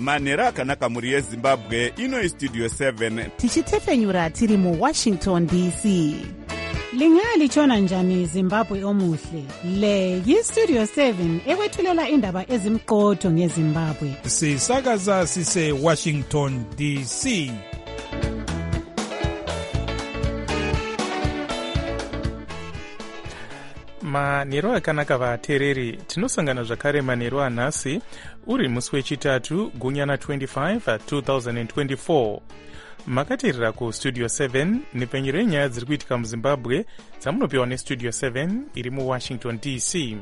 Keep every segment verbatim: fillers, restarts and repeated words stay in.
manheru akanaka mhuri yezimbabwe. Ino istudio seven tichitefenyura tiri muwashington D C. Lingalitshona njani Zimbabwe omuhle? Le yistudio seven ekwethulela indaba ezimqotho ngeZimbabwe. Sisakaza sise Washington D C. manheru akanaka vateereri, tinosangana zvakare manheru anhasi uri musi wechitatu gunyana twenty-five two thousand twenty-four. makateerera kustudio seven nepfenyuro yenyaya dziri kuitika muzimbabwe dzamunopiwa nestudio seven iri muwashington D C.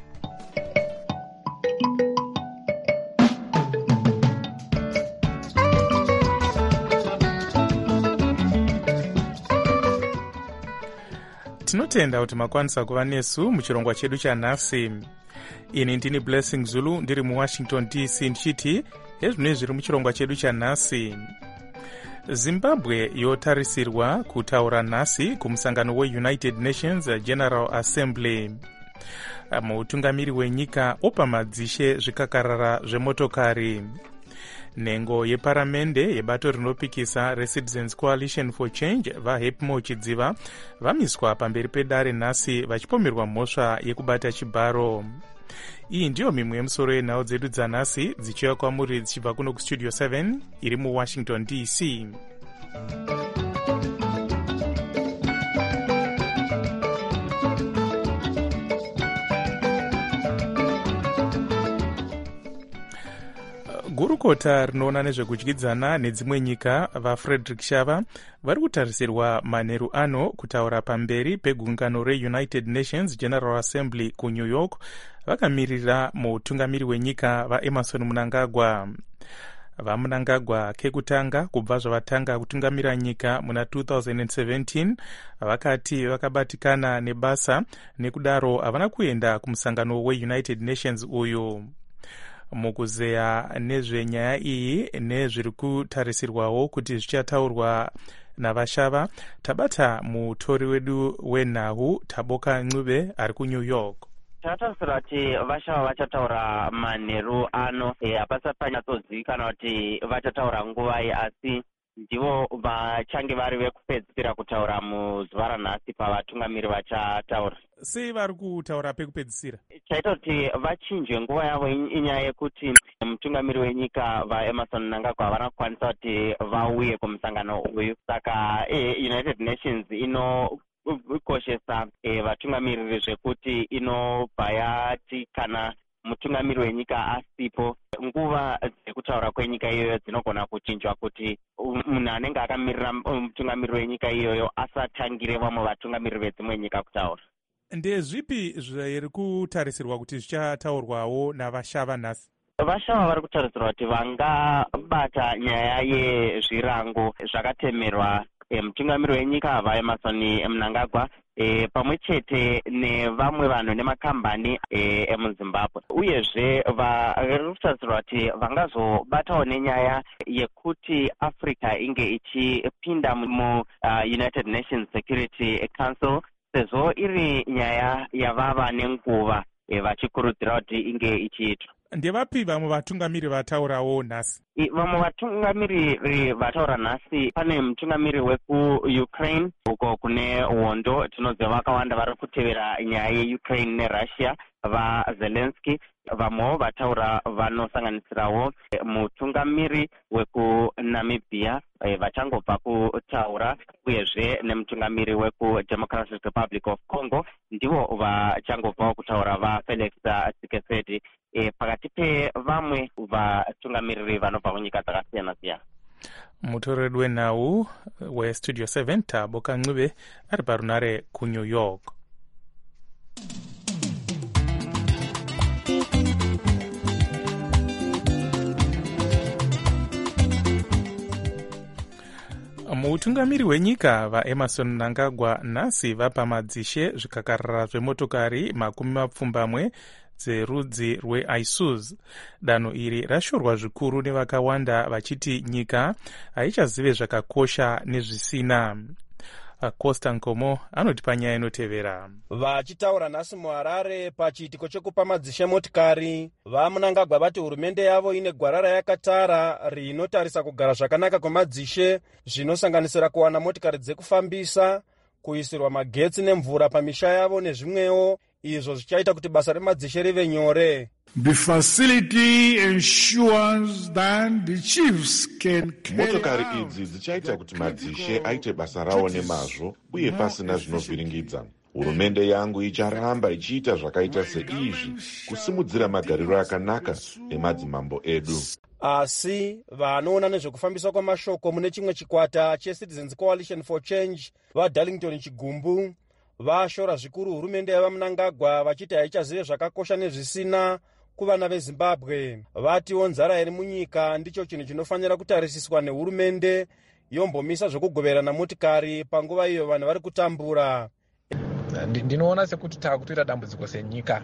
tinotenda kuti makwanisa kuva nesu muchirongwa chedu chanhasi. ini ndini Blessing Zulu ndiri muwashington D C ndichiti ezvino zviri muchirongwa chedu chanhasi. Zimbabwe yotarisirwa kutaura nhasi kumusangano weUnited Nations General Assembly. mutungamiri wenyika opa madzishe zvikakarara zvemotokari. nhengo yeparamende yebato rinopikisa reCitizens Coalition for Change vaHepmo Chidziva vamiswa pamberi pedare nhasi vachipomerwa mhosva yekubata chibharo. iyi ndiyo mimwe yemusoro yenhau dzedu dzanhasi dzichiuya kwamuri dzichibva kuno kustudio seven iri muwashington D C. gurukota rinoona nezvekudyidzana nedzimwe nyika vaFrederick Shava vari kutarisirwa manheru ano kutaura pamberi pegungano reUnited Nations General Assembly kuNew York vakamirira mutungamiri wenyika vaEmerson Mnangagwa. vaMnangagwa kekutanga kubva zvavatanga kutungamira nyika muna two thousand seventeen vakati vakabatikana nebasa nekudaro havana kuenda kumusangano weUnited Nations uyu. mukuzeya nezvenyaya iyi nezviri kutarisirwawo kuti zvichataurwa navashava tabata mutori wedu wenhau Taboka Ncube ari kuNew York. tatarisira kuti vashava vachataura manheru ano hapasati panyatsozivikanwa kuti vachataura nguvai, asi ndivo vachange vari vekupedzisira kutaura muzuva ranhasi pavatungamiri vachataura. sei vari kutaura pekupedzisira? chaita kuti vachinjwe nguva yavo inyaya yekuti mutungamiri wenyika vaEmerson Mnangagwa havana kukwanisa kuti vauye kumusangano uyu, saka eh, United Nations inokoshesa eh, vatungamiriri zvekuti inobva yati kana mutungamiri wenyika asipo nguva dzekutaura kwenyika iyoyo dzinogona kuchinjwa kuti munhu anenge akamirira mutungamiri wenyika iyoyo asatangire vamwe vatungamiri vedzimwe nyika kutaura. ndezvipi zviri kutarisirwa kuti zvichataurwawo navashava nhasi? vashava vari kutarisirwa kuti vangabata nyaya yezvirango zvakatemerwa e, mutungamiri wenyika vaEmerson Mnangagwa e, pamwe chete nevamwe vanhu nemakambani emuzimbabwe e, uyezve vari kutarisirwa kuti vangazobatawo nenyaya yekuti africa inge ichipinda muUnited uh, Nations Security Council sezvo iri nyaya yavava nenguva e, vachikurudzira kuti inge ichiitwa. ndevapi vamwe vatungamiri vataurawo nhasi? vamwe vatungamiri vataura nhasi pane mutungamiri wekuUkraine uko kune hondo tinoziva vakawanda vari kutevera nyaya yeUkraine neRussia vaZelensky. vamwewo vataura vanosanganisirawo mutungamiri wekunamibia vachangobva kutaura uyezve nemutungamiri wekuDemocratic Republic of Congo ndivo vachangobvawo kutaura vaFelix Tshisekedi e, pakati pevamwe vatungamiriri vanobva kunyika dzakasiyana siyana. mutoreri wenhau westudio seven Taboka Ncube ari parunare kuNew York. mutungamiri wenyika vaEmerson Mnangagwa nhasi vapa madzishe zvikakarara zvemotokari makumi mapfumbamwe dzerudzi rweIsuzu. danho iri rashorwa zvikuru nevakawanda vachiti nyika haichazive zvakakosha nezvisina. Costa Nkomo anoti panyaya inotevera. Vachitaura nhasi muHarare pachiitiko chekupa madzishe motikari, vaMnangagwa vati hurumende yavo ine gwara rayakatara rinotarisa kugara zvakanaka kwemadzishe, zvinosanganisira kuwana motikari dzekufambisa, kuisirwa magetsi nemvura pamisha yavo nezvimwewo, izvo zvichaita kuti basa remadzishe rive nyore. The facility ensures that the chiefs can motokari idzi dzichaita kuti madzishe aite basa rawo nemazvo uye pasina zvinovhiringidza. Hurumende yangu icharamba ichiita zvakaita seizvi kusimudzira magariro akanaka emadzimambo edu. Asi vanoona nezvekufambiswa kwamashoko mune chimwe chikwata cheCitizens Coalition for Change vaDarlington Chigumbu vashora zvikuru hurumende yavaMnangagwa vachiti haichazive zvakakosha nezvisina kuvana veZimbabwe. Vatiwo nzara iri munyika ndicho chinhu chinofanira kutarisiswa nehurumende yombomisa zvokugoverana motikari panguva iyo vanhu vari kutambura. Ndinoona sekuti takutoita dambudziko senyika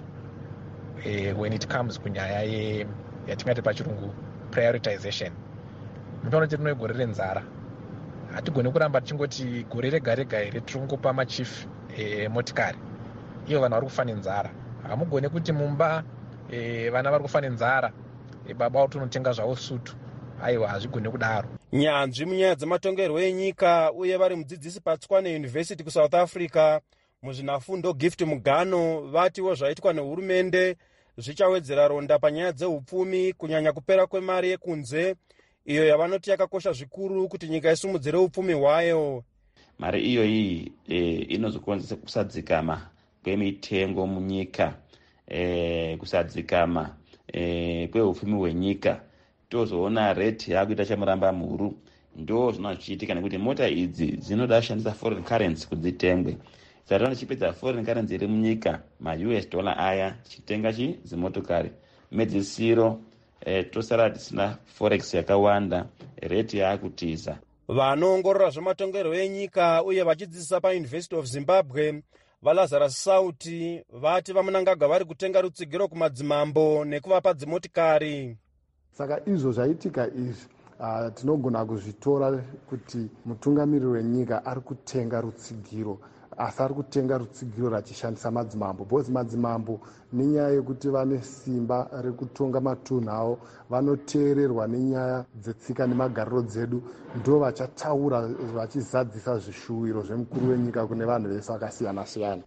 eh, when it comes kunyaya ye yatingati pachirungu prioritization. Munoona kuti tino gore renzara. Hatigoni kuramba tichingoti gore rega rega here tirongopa machief eh, motikari. Iyo vanhu vari kufa nenzara. Hamugoni kuti mumba E, vana vari kufa nenzara e, baba utonotenga zvavo sutu. Aiwa, hazvigoni kudaro. Nyanzvi munyaya dzematongerwo enyika uye vari mudzidzisi paTswane University kuSouth Africa muzvinafundo Gift Mugano vatiwo zvaitwa nehurumende zvichawedzera ronda panyaya dzeupfumi, kunyanya kupera kwemari yekunze iyo yavanoti yakakosha zvikuru kuti nyika isumudzire upfumi hwayo. Mari iyo iyi e, inozokonzesa kusadzikama kwemitengo munyika. Eh, kusadzikama eh, kweupfumi hwenyika. Tozoona rate yakuita chamuramba mhuru. Ndo zvinochiitika nekuti mota idzi dzinoda kushandisa foreign currency kudzitengwe. Saka chipedza foreign currency iri munyika, ma-U S dollar aya chitenga chi dzimotokari medzisiro eh, tosara tisina forex yakawanda, rate yakutiza. Vanoongorora zvematongerwo enyika uye vachidzidzisa paUniversity of Zimbabwe vaLazarus Sauti vati vaMnangagwa vari kutenga rutsigiro kumadzimambo nekuvapa dzimotikari. Saka izvo zvaitika izvi uh, tinogona kuzvitora kuti mutungamiriri wenyika ari kutenga rutsigiro, asi ari kutenga rutsigiro rachishandisa madzimambo. Bozi madzimambo nenyaya yekuti vane simba rekutonga matunhu avo, vanoteererwa nenyaya dzetsika nemagariro dzedu, ndo vachataura vachizadzisa zvishuwiro zvemukuru wenyika kune vanhu vese vakasiyana siyana.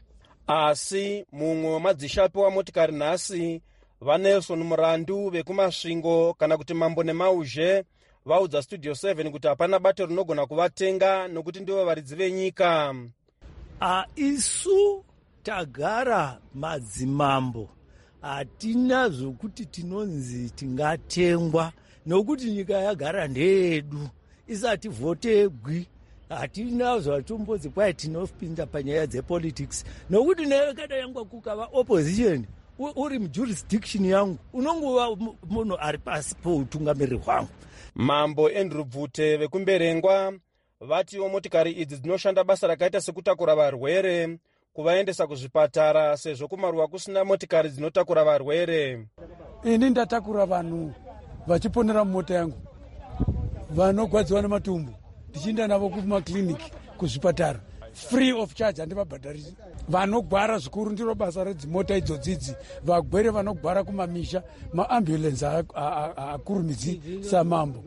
Asi mumwe wemadzishapi wamotikari nhasi vaNelson Murandu vekumasvingo kana kuti mambo nemauzhe vaudza Studio seven kuti hapana bato rinogona kuvatenga nokuti ndivo varidzi venyika. A isu tagara madzimambo hatina zvokuti tinonzi tingatengwa nokuti nyika yagara ndeyedu isati votegwi. Hatina zvatombodzi kwai tinopinda panyaya dzepolitics nokuti newe kada yangu kukava opposition uri mujurisdiction yangu unonguva munhu ari pasi poutungamiriri hwangu. Mambo Andrew Bvute vekumberengwa vatiwo motikari idzi dzinoshanda basa rakaita sekutakura varwere kuvaendesa kuzvipatara sezvo kumaruwa kusina motikari dzinotakura varwere. Ini ndatakura vanhu vachiponera mumota yangu vanogwadziwa nematumbu ndichienda navo kumakliniki kuzvipatara free of charge, handivabhadharisi. Vanogwara zvikuru ndiro basa redzimota idzodzidzi, vagwere vanogwara kumamisha, maambulensi akurumidzi samambo,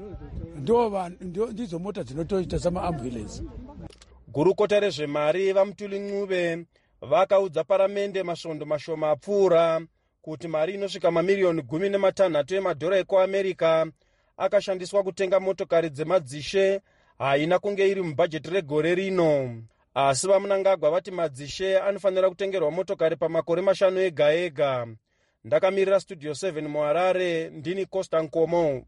ndidzo mota dzinotoita samaambulensi. Gurukota rezvemari vaMutuli Ncube vakaudza paramende masvondo mashoma apfuura kuti mari inosvika mamiliyoni gumi nematanhatu emadhora ekuAmerica akashandiswa kutenga motokari dzemadzishe haina kunge iri mubhajeti regore rino. Asi vaMnangagwa vati madzishe anofanira kutengerwa motokari pamakore mashanu ega ega. Ndakamirira Studio seven muHarare, ndini Costa Nkomo.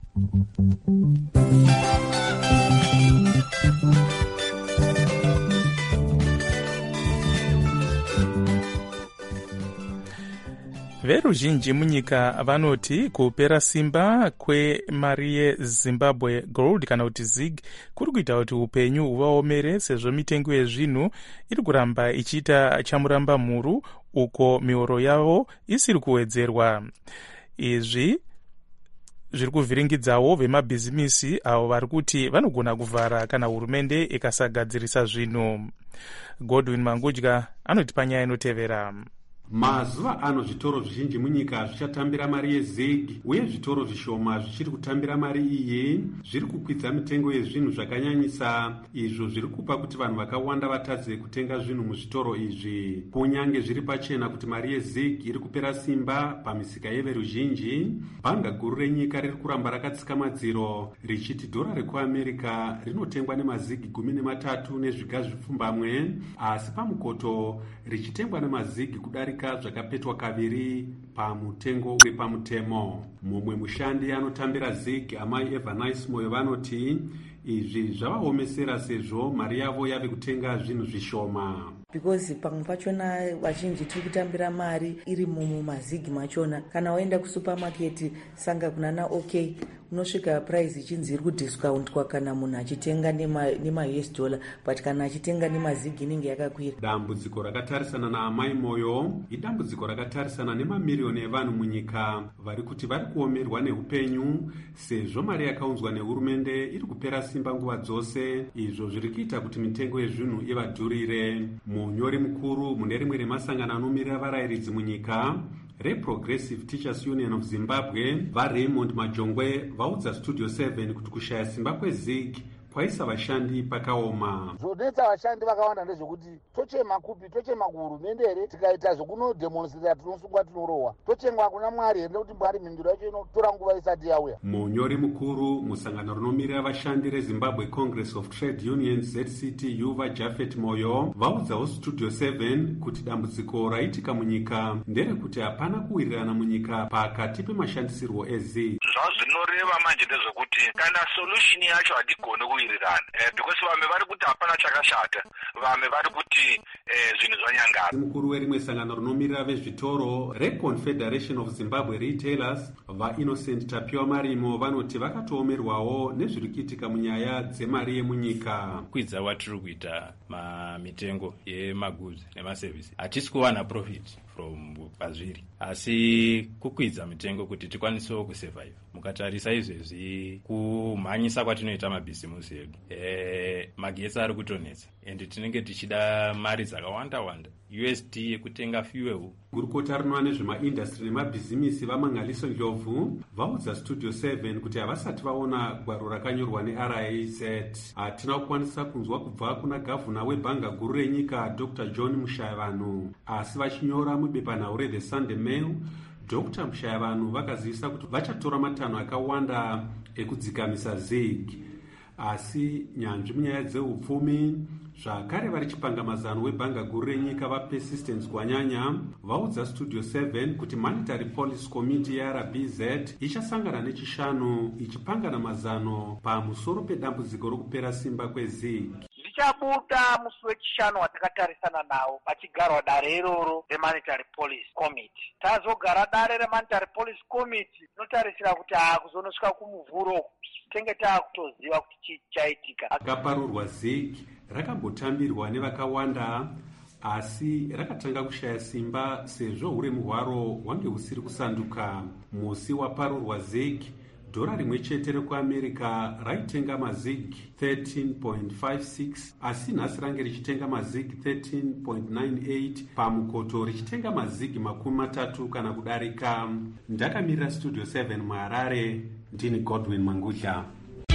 Veruzhinji munyika vanoti kupera simba kwemari yeZimbabwe Gold kana kuti zig kuri kuita kuti upenyu huvaomere sezvo mitengo yezvinhu iri kuramba ichiita chamuramba mhuru uko mihoro yavo isiri kuwedzerwa. Izvi zviri kuvhiringidzawo vemabhizimisi avo vari kuti vanogona kuvhara kana hurumende ikasagadzirisa zvinhu. Godwin Mangudya anoti panyaya inotevera. Mazuva ano zvitoro zvizhinji munyika zvichatambira mari yezig, uye zvitoro zvishoma zvichiri kutambira mari iyi zviri kukwidza mitengo yezvinhu zvakanyanyisa, izvo zviri kupa kuti vanhu vakawanda vatadze kutenga zvinhu muzvitoro izvi. Kunyange zviri pachena kuti mari yezig iri kupera simba pamisika yeveruzhinji, bhanga guru renyika riri kuramba rakatsika madziro richiti dhora rekuamerica rinotengwa nemazigi gumi nematatu nezviga zvipfumbamwe, asi pamukoto richitengwa nemazigi kudarika zvakapetwa kaviri pamutengo uri pamutemo. Mumwe mushandi anotambira zig, amai Evanice Moyo, vanoti izvi zvavaomesera sezvo mari yavo yave kutenga zvinhu zvishoma. Because pamwe pachona vazhinji tiri kutambira mari iri mumazigi machona. Kana waenda kusupermarket sanga kunana OK, unosvika price ichinzi iri kudiscountwa kana munhu achitenga nema U S dollar, but kana achitenga nemazigi inenge yakakwira. Dambudziko rakatarisana naamai Moyo idambudziko rakatarisana nemamiliyoni evanhu munyika vari kuti vari kuomerwa neupenyu sezvo mari yakaunzwa nehurumende iri kupera simba nguva dzose, izvo zviri kuita kuti mitengo yezvinhu ivadhurire. Munyori mukuru mune rimwe remasangano anomirira varayiridzi munyika reProgressive Teachers Union of Zimbabwe, vaRaymond Majongwe, vaudza Studio seven kuti kushaya simba kwezig kwaisa vashandi pakaoma. Zvodetsa vashandi vakawanda ndezvekuti tochema kupi tochema kuhurumende here, tikaita zvekunodemonstrata tinosungwa tinorohwa, tochengwa kuna Mwari here nekuti Mwari mhinduro yacho inotora nguva isati yauya. Munyori mukuru musangano rinomirira vashandi reZimbabwe Congress of Trade Unions Z C T U, vaJafet Moyo, vaudzawo Studio seven kuti dambudziko raitika munyika nderekuti hapana kuwirirana munyika pakati pemashandisirwo ezig. Zvazvinoreva manje ndezvekuti kana solution yacho hatigone kuwirirana, eh, because vamwe vari kuti hapana chakashata, vamwe vari kuti eh, zvinhu zvanyangara. Mukuru werimwe sangano rinomirira vezvitoro reConfederation of Zimbabwe Retailers, vaInnocent Tapiwa Marimo, vanoti vakatoomerwawo nezviri kuitika munyaya dzemari yemunyika. Kwidza watiri kuita mamitengo yemagoods nemaservice, hatisi kuwana profit from pazviri, asi kukwidza mitengo kuti tikwanisewo kusurvive. Mukatarisa izvezvi kumhanyisa kwatinoita mabhizimusi edu, e, magetsi ari kutonetsa ende tinenge tichida mari dzakawanda wanda, U S D yekutenga fuel. Gurukota rinoona nezvemaindastri nemabhizimisi vaMangaliso Ndlovu vaudza Studio seven kuti havasati vaona gwaro rakanyorwa neR I Z. Hatina kukwanisa kunzwa kubva kuna gavhuna webhanga guru renyika Doctor John Mushayavanhu, asi vachinyora mubepanhau reThe Sunday Mail, Doctor Mushayavanhu vakazivisa kuti vachatora matanho akawanda ekudzikamisa zig, asi nyanzvi munyaya dzeupfumi zvakare vari chipanga mazano webhanga guru renyika vaPersistence Gwanyanya vaudza Studio seven kuti Monetary Policy Committee yeR B Z ichasangana nechishanu ichipangana mazano pamusoro pedambudziko rokupera simba kwezig. Ndichabuda musi wechishanu watakatarisana nawo pachigarwa dare iroro reMonetary Policy Committee. Tazogara dare reMonetary Policy Committee tinotarisira kuti haakuzonosvika kumuvhuro tenge taakutoziva kuti chii chaitika. Akaparurwa zig rakambotambirwa nevakawanda, asi rakatanga kushaya simba sezvo uremu hwaro hwange husiri kusanduka. Musi waparurwa zig, dhora rimwe chete rekuamerica raitenga mazig thirteen point five six, asi nhasi range richitenga mazig thirteen point nine eight, pamukoto richitenga mazig makumi matatu kana kudarika. Ndakamirira Studio seven muHarare, ndini Godwin Mangudya.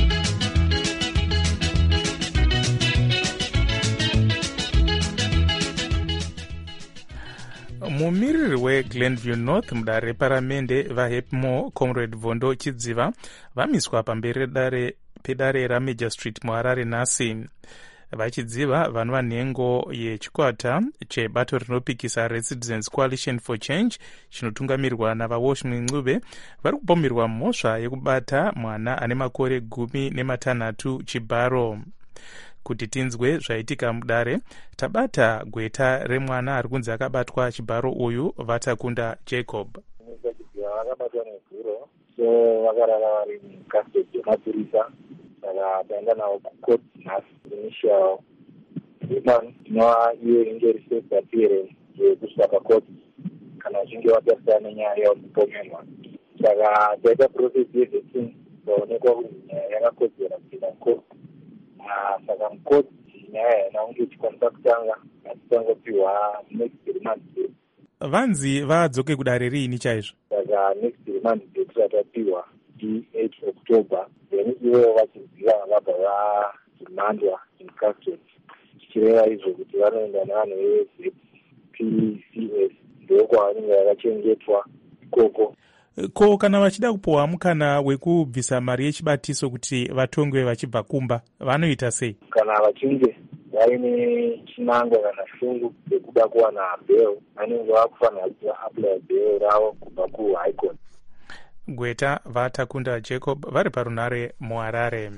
Mumiriri weGlenview North mudare reparamende vaHepmo Comrade Vondo Chidziva vamiswa pamberi pedare raMajor Street muHarare nhasi. Vachidziva vanhu vanhengo yechikwata chebato rinopikisa Residents Coalition for Change chinotungamirwa navaWashington Ncube vari kupomerwa mhosva yekubata mwana ane makore gumi nematanhatu chibharo. Kuti tinzwe zvaitika mudare, tabata gweta remwana ari kunzi akabatwa chibharo uyu, Vatakunda Jacob. Vakabatwa neguro, so vakarara vari mukastedi yemapurisa, saka taenda navo kucourt nhasi. Initial remand inova iyo inenge iri safeguard period yekusvika pakoti kana vachinge vatarisana nenyaya yekupomerwa. saka taita procesi yevhesini ikaonekwa kuti nyaya yakakodzera kupinda mukoti. Saka mukoti nyaya haina kunge ichikwanisa kutanga asi tangopiwa next remand date. Vanzi vadzoke kudare riini chaizvo? Saka next remand date ratapiwa eight October, then ivo vachiziva vabva vamandwa in custody, tichireva izvo kuti vanoenda nevanhu ve-Z P C S ndokwavanenge vakachengetwa ikoko. Ko kana vachida kupiwa mukana wekubvisa mari yechibatiso kuti vatongwe vachibva kumba vanoita sei? Kana vachinge vaine chinangwa kana shungu yekuda kuwana bail, vanenge vakufanira kuti vaapply bail ravo kubva kuHigh Court. Gweta Vatakunda Jacob vari parunare muHarare.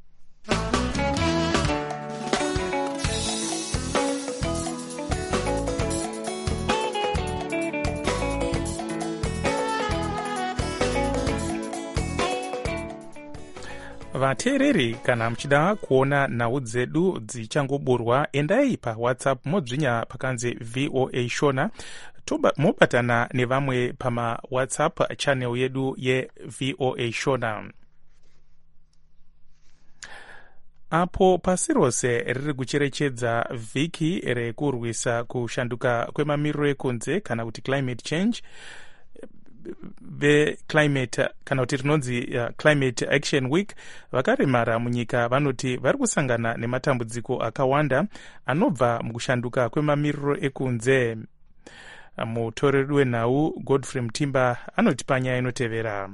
Vateereri, kana muchida kuona nhau dzedu dzichangoburwa, endai paWhatsApp modzvinya pakanzi V O A Shona, mobatana nevamwe pama WhatsApp channel yedu ye V O A Shona. Apo pasi rose riri kucherechedza vhiki rekurwisa kushanduka kwemamiriro ekunze kana kuti climate change, ve climate kana kuti rinonzi uh, climate action week, vakaremara munyika vanoti vari kusangana nematambudziko akawanda anobva mukushanduka kwemamiriro ekunze. Mutoreri wenhau Godfrey Mutimba anoti panyaya inotevera.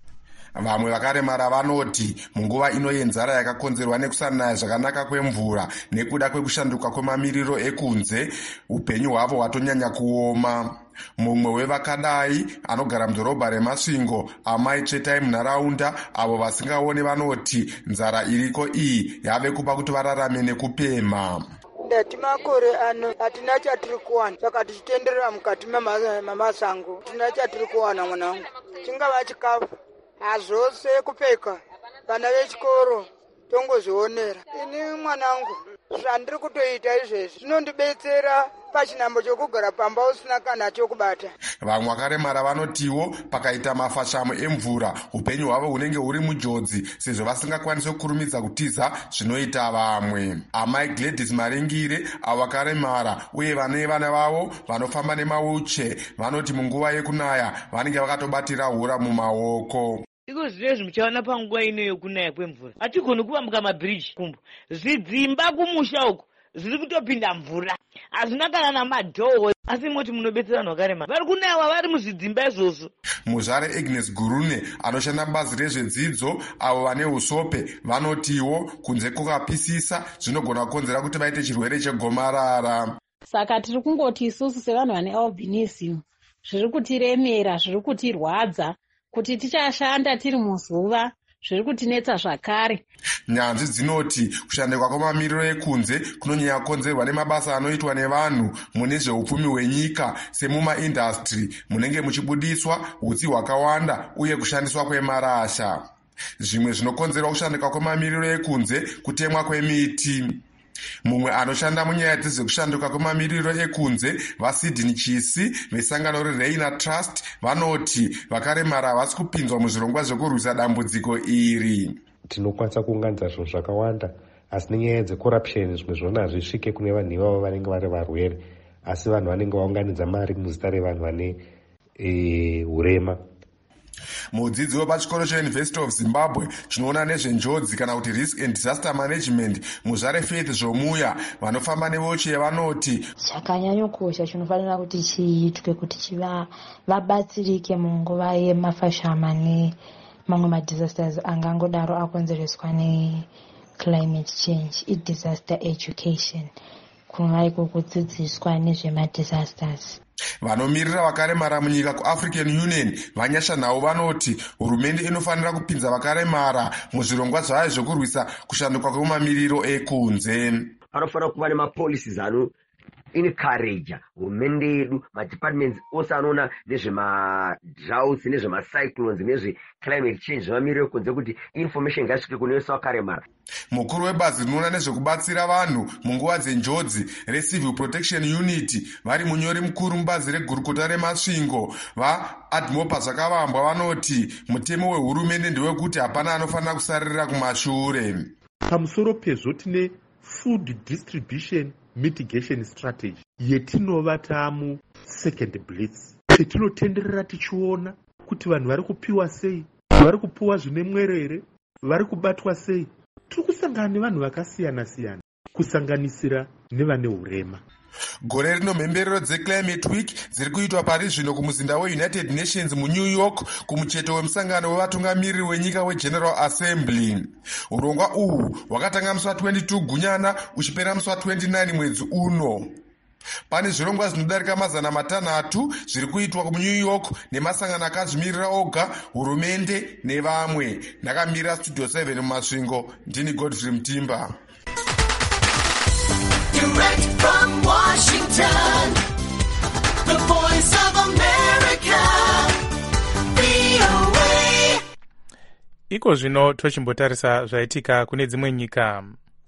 Vamwe vakaremara vanoti munguva ino yenzara yakakonzerwa nekusanaya zvakanaka kwemvura nekuda kwekushanduka kwemamiriro ekunze, upenyu hwavo hwatonyanya kuoma. Mumwe wevakadai anogara mudhorobha reMasvingo, amai Chetai munharaunda avo vasingaone vanoti nzara iriko iyi yave kupa kuti vararame nekupema. Ndati makore ano hatina chatiri kuwana, saka tichitenderera mukati memasango tina chatiri kuwana mwanangu, chingava chikafu hazvose kupfeka, vana vechikoro tongozvionera. Ini mwanangu zvandiri kutoita izvezvi zvinondibetsera pachinambo chokugara pamba usina kana chokubata. Vamwe vakaremara vanotiwo pakaita mafashamo emvura upenyu hwavo hunenge huri mujodzi sezvo vasingakwanisi kukurumidza kutiza zvinoita vamwe. Amai Gladys Maringire avo vakaremara uye vane vana vavo vanofamba nemawheelchair vanoti munguva yekunaya vanenge vakatobatira hura mumaoko. Iko zvinezvi muchaona panguva ino yokunaya kwemvura hatigoni kuvambuka mabhiriji kumbo, zvidzimba kumusha uko zviri kutopinda mvura, hazvina kana namadhoho, asi moti munobetsera vanhu vakaremara vari kunayiwa vari muzvidzimba izvozvo. Muzvare Agnes Gurune anoshanda bazi rezvedzidzo avo vane usope vanotiwo kunze kukapisisa zvinogona kukonzera kuti vaite chirwere chegomarara. Saka tiri kungoti isusu sevanhu vane albinism zviri kutiremera, zviri kutirwadza kuti tichashanda tiri muzuva, zviri kutinetsa zvakare. Nyanzvi dzinoti kushanduka kwemamiriro ekunze kunonyanya kukonzerwa nemabasa anoitwa nevanhu mune zveupfumi hwenyika semumaindastri munenge muchibudiswa hutsi hwakawanda uye kushandiswa kwemarasha. Zvimwe zvinokonzerwa kushanduka kwemamiriro ekunze kutemwa kwemiti. Mumwe anoshanda munyaya dzezvekushanduka kwemamiriro ekunze, vaSydney Chisi vesangano reReina Trust vanoti vakaremara havasi kupinzwa muzvirongwa zvekurwisa dambudziko iri. Tinokwanisa kuunganidza zvinhu zvakawanda, asi nenyaya dzecorruption zvimwe zvona hazvisvike kune vanhu ivavo vanenge vari varwere, asi vanhu vanenge vaunganidza mari muzita revanhu vane hurema. Mudzidzi wepachikoro cheUniversity of Zimbabwe chinoona nezvenjodzi kana kuti risk and disaster management, Muzvare Faith Zvomuya vanofamba nevheelchair vanoti chakanyanyokosha chinofanira kuti chiitwe kuti chiva vabatsirike munguva yemafashama nemamwe madisasters angangodaro akonzereswa neclimate change, idisaster education, kuva iko kudzidziswa nezvemadisasters. Vanomirira vakaremara munyika kuAfrican Union vanyasha nhau vanoti hurumende inofanira kupinza vakaremara muzvirongwa zvayo zvekurwisa kushanduka kwemamiriro ekunze. Panofanira kuva nemapolicies encourage hurumende yedu madepartments ose anoona nezvemadroughts nezvemacyclones nezveclimate change zvemamiriro kunze kuti information ngasvike kunoiswa karemara. Mukuru webazi rinoona nezvekubatsira vanhu munguva dzenjodzi reCivil Protection Unit vari munyori mukuru mubazi regurukota remasvingo vaAdmopa Zvakavambwa vanoti mutemo wehurumende ndewekuti hapana anofanira kusarira kumashure. Pamusoro pezvo tine food distribution mitigation strategy yetinova tamu second blitz petinotenderera tichiona kuti vanhu vari kupiwa sei, vari kupiwa zvine mwerere, vari kubatwa sei. Tiri kusangana nevanhu vakasiyana siyana kusanganisira nevane urema. Gore rino mhemberero dzeClimate Week dziri kuitwa pari zvino kumuzinda weUnited Nations muNew York kumucheto wemusangano wevatungamiriri wenyika weGeneral Assembly. Urongwa uhu hwakatanga musi wa22 Gunyana uchipera musi wa29 mwedzi uno. Pane zvirongwa zvinodarika mazana matanhatu zviri kuitwa kuNew York nemasangano akazvimirira oga, hurumende nevamwe. Ndakamira Studio seven mumasvingo, ndini Godfrey Mutimba. Direct from Washington, the voice of America, V O A. Iko zvino tochimbotarisa zvaitika kune dzimwe nyika.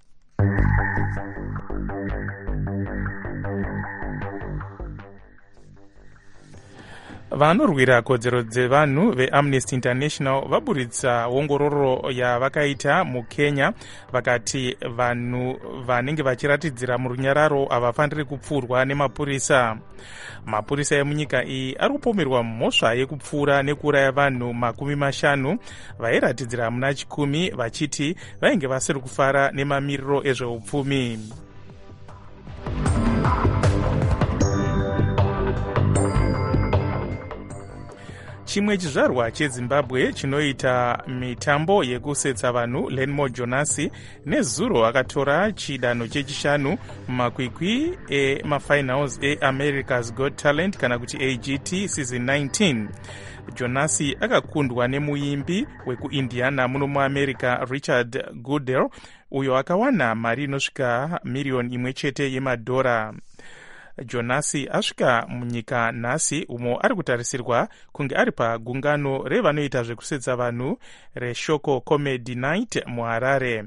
Vanorwira kodzero dzevanhu veAmnesty International vaburitsa ongororo yavakaita muKenya vakati vanhu vanenge vachiratidzira murunyararo havafaniri kupfurwa nemapurisa. Mapurisa emunyika iyi ari kupomerwa mhosva yekupfura nekuuraya vanhu makumi mashanu vairatidzira muna chikumi vachiti vainge vasiri kufara nemamiriro ezveupfumi. Chimwe chizvarwa cheZimbabwe chinoita mitambo yekusetsa vanhu Lenmo Jonasi nezuro akatora chidanho chechishanu mumakwikwi emafinals eAmerica's Got Talent kana kuti A G T season nineteen. Jonasi akakundwa nemuimbi wekuIndiana muno muAmerica Richard Goodell uyo akawana mari inosvika miriyoni imwe chete yemadhora. Jonasi asvika munyika nhasi umo ari kutarisirwa kunge ari pagungano revanoita zvekusetsa vanhu reShoko Comedy Night muHarare.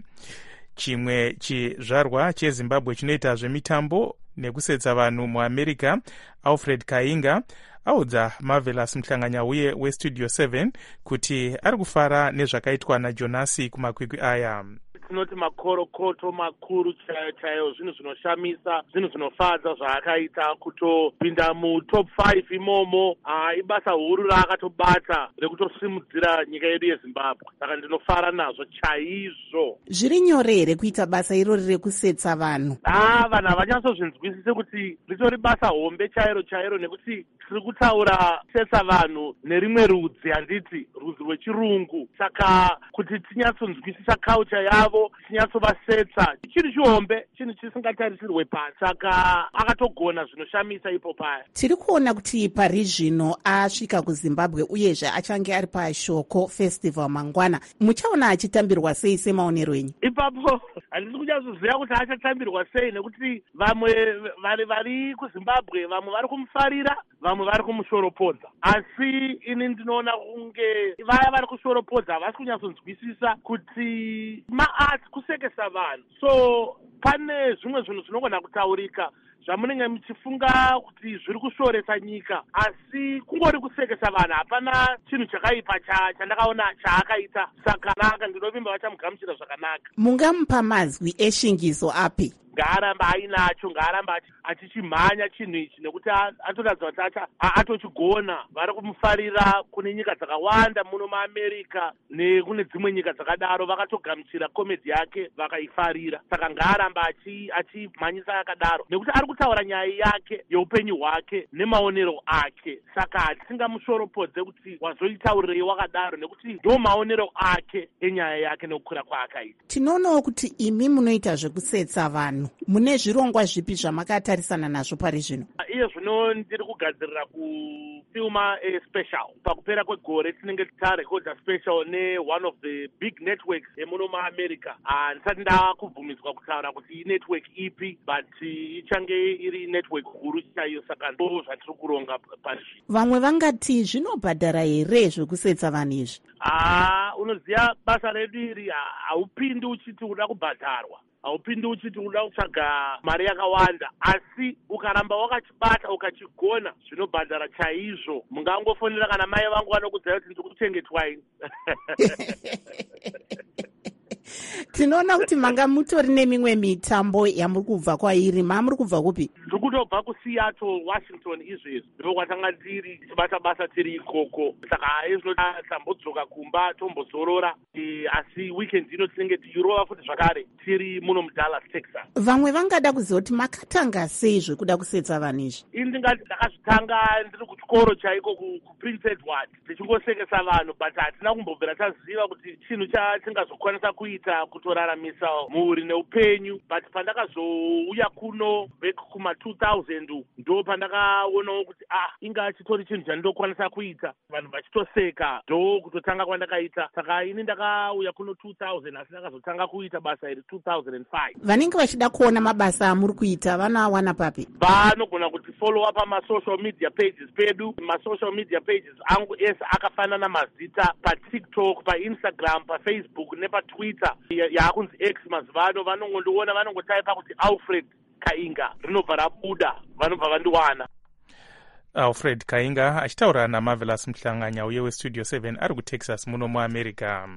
Chimwe chizvarwa cheZimbabwe chinoita zvemitambo nekusetsa vanhu muAmerica Alfred Kainga audza Marvelous Muhlanganyauye weStudio seven kuti ari kufara nezvakaitwa naJonasi kumakwikwi aya. Tinoti makorokoto makuru chaiyo chaiyo, zvinhu zvinoshamisa, zvinhu zvinofadza zvaakaita kutopinda mutop five imomo. Uh, ibasa huru raakatobata rekutosimudzira nyika yedu yeZimbabwe, saka ndinofara nazvo chaizvo. Zviri nyore here kuita basa irori rekusetsa vanhu? Ah, vanhu havanyatsozvinzwisise kuti ritori basa hombe chairo chairo, nekuti tiri kutaura kusetsa vanhu nerimwe rudzi, handiti rudzi rwechirungu. Saka kuti tinyatsonzwisisa culture yavo, tinyatsovasetsa, chiri chihombe, chinhu chisingatarisirwe pasi. Saka akatogona zvinoshamisa ipo paya. Tiri kuona kuti pari zvino asvika kuZimbabwe uyezve achange ari paShoko Festival mangwana. Muchaona achitambirwa sei semaonero enyu? Ipapo handisi kunyatsoziva kuti achatambirwa sei, nekuti vamwe vari vari kuZimbabwe vamwe vari kumufarira, vamwe vari kumushoropodza. Asi ini ndinoona kunge vaya vari kushoropodza havasi kunyatsonzwisisa kuti maarts kusekesa vanhu. So pane zvimwe zvinhu zvinogona kutaurika zvamunenge muchifunga kuti zviri kushoresa nyika, asi kungori kusekesa vanhu. Hapana chinhu chakaipa chandakaona chaakaita, saka naka ndinovimba vachamugamuchira zvakanaka. Mungamupa mazwi eshingiso api? Ngaaramba ainacho, ngaaramba achichimhanya chinhu ichi, nekuti atoratidza kuti atochigona. Vari kumufarira kune nyika dzakawanda muno muAmerica nekune dzimwe nyika dzakadaro, vakatogamuchira komedi yake vakaifarira. Saka ngaaramba achimhanyisa akadaro, nekuti ari kutaura nyaya yake yeupenyu hwake nemaonero ake. Saka hatisingamushoropodze kuti wazoitaurirei wakadaro, nekuti ndo maonero ake enyaya yake nekukura kwaakaita. Tinoonawo kuti imi munoita zvekusetsa vanhu. zvino mune zvirongwa zvipi zvamakatarisana nazvo pari zvino? Iye zvino ndiri kugadzirira kufilma especial pakupera kwegore tinenge tarekodha special ne-one of the big networks emuno muamerica. Handisati ndakubvumidzwa kutaura kuti inetwork ipi, but ichange iri network huru chaiyo, saka ndo zvatiri kuronga pari zvino. Vamwe vangati zvinobhadhara here zvekusetsa vanhu izvi? Ah, unoziva basa redu iri haupindi uchiti uda kubhadharwa, haupindi uchiti uda kutsvaga mari yakawanda, asi ukaramba wakachibata ukachigona zvinobhadhara chaizvo. Mungangofonera kana mai vangu vanokudzai kuti ndiri kuchengetwaini. Tinoona kuti manga mutori nemimwe mitambo yamuri kubva kwairi. Mamuri kubva kupi? Ndiri kutobva kuSeattle, Washington izvezvi. Ndiko kwatanga tiri tibata basa tiri ikoko. Saka izvo tambodzoka kumba tombozorora. E, asi weekend ino tinenge tichirova futi zvakare tiri muno muDallas, Texas. Vamwe vangada kuziva kuti makatanga sei zvekuda kusetsa vanhu izvi? Ini ndingati ndakazvitanga ndiri kuchikoro chaiko kuPrince Edward tichingosekesa vanhu, but hatina kumbobvira taziva kuti chinhu chatingazokwanisa kuita kutoraramisa mhuri neupenyu. But pandakazouya kuno back kuma two thousand ndo pandakaonawo kuti ah inga chitori chinhu chandinokwanisa kuita, vanhu vachitoseka, ndo kutotanga kwandakaita. Saka ini ndakauya kuno two thousand asi ndakazotanga kuita basa iri two thousand five. Vanenge vachida kuona mabasa amuri kuita vanawana papi? Vanogona kuti follow up masocial media pages pedu. Masocial media pages angu ese akafanana mazita paTikTok, paInstagram, paFacebook nepatwitter yakunzi X mazuvano. Vanongondiona, vanongotaipa kuti Alfred Kainga rinobva rabuda, vanobva vandiwana. Alfred Kainga achitaura naMarvelous Mhlanganya uye westudio seven ari kuTexas muno muAmerica.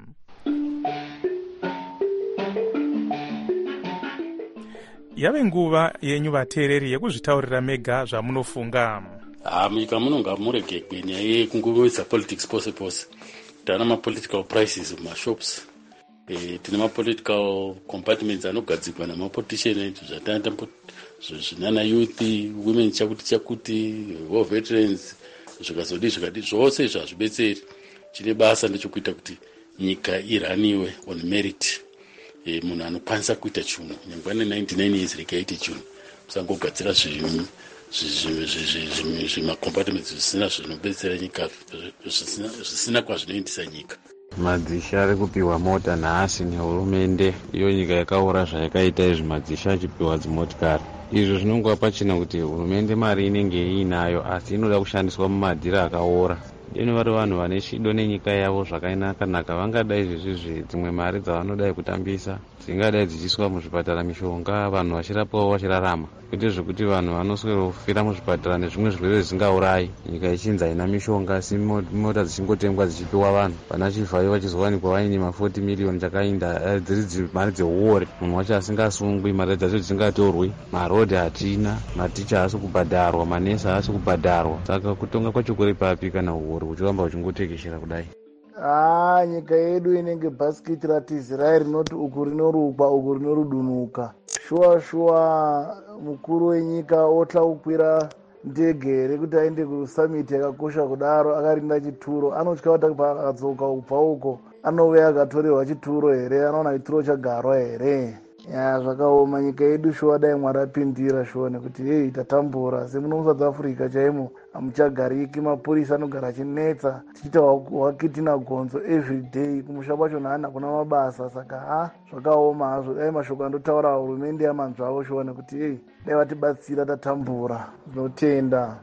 Yave nguva yenyu vateereri yekuzvitaurira mega zvamunofunga. Ah, munyika munonga murege gwenya yekungoveisa politics pose pose. Tana ma-political prices mumashops. E, tine ma-political compartments anogadzirwa namapolitician zvatanda zvinana youth, women chakuti chakuti, war veterans, zvikazodi zvikadi zvose zvazvibetseri. Chine basa ndechekuita kuti nyika iraniwe on merit. E, munhu anokwanisa kuita chinhu nyangwane ninety-nine years rekaite chinhu, musangogadzira zvinhu zvimacompartments zvisina zvinobetsera nyika, zvisina kwazvinoendesa nyika. Madzisha ari kupiwa mota nhasi nehurumende, iyo nyika yakaora zvayakaita izvi, madzisha achipiwa dzimotikari. Izvo zvinongova pachina kuti hurumende mari inenge iinayo asi inoda kushandiswa mumadhira akaora. Deno vari vanhu vane chido nenyika yavo zvakainakanaka vangadai izvezvizvi dzimwe mari dzavanodai kutambisa dzingadai dzichiiswa muzvipatara, mishonga, vanhu vachirapwawo vachirarama, kwete zvekuti vanhu vanoswera kufira muzvipatara nezvimwe zvirwere zvisingaurayi, nyika ichinzi haina mishonga asi mota dzichingotengwa dzichipiwa vanhu. Vana chivhayo vachizowanikwa vaine ma-forty million chakainda dziri mari dzeuore, munhu wacho asingasungwi, mari dzacho dzisingatorwi, marodhi hatina, maticha haasi kubhadharwa, manesi haasi kubhadharwa. Saka kutonga kwacho kuri papi kana uori uchiramba uchingotekeshera kudai? Ah, nyika yedu inenge bhasikiti ratizirai rinoti uku rinorukwa uku rinorudunuka. Shuwa shuwa mukuru wenyika otaukwira ndege rekuti aende kusamiti yakakosha kudaro, akarinda chituro, anotya kuti paakadzoka kubva uko anouya akatorerwa chituro here, anaona chituro chagarwa here. Ya zvakaoma, nyika yedu shuwa dai mwarapindira shuwa, nekuti hei tatambura semuno muSouth Africa chaimo hamuchagariki, mapurisa anogara achinetsa tichiita wakitina gonzo everyday, kumusha kwacho nahana kuna mabasa. Saka ha zvakaoma hazvo, dai mashoko andotaura hurumende yamanzvavo shuwa, nekuti hei dai vatibatsira tatambura. Tinotenda.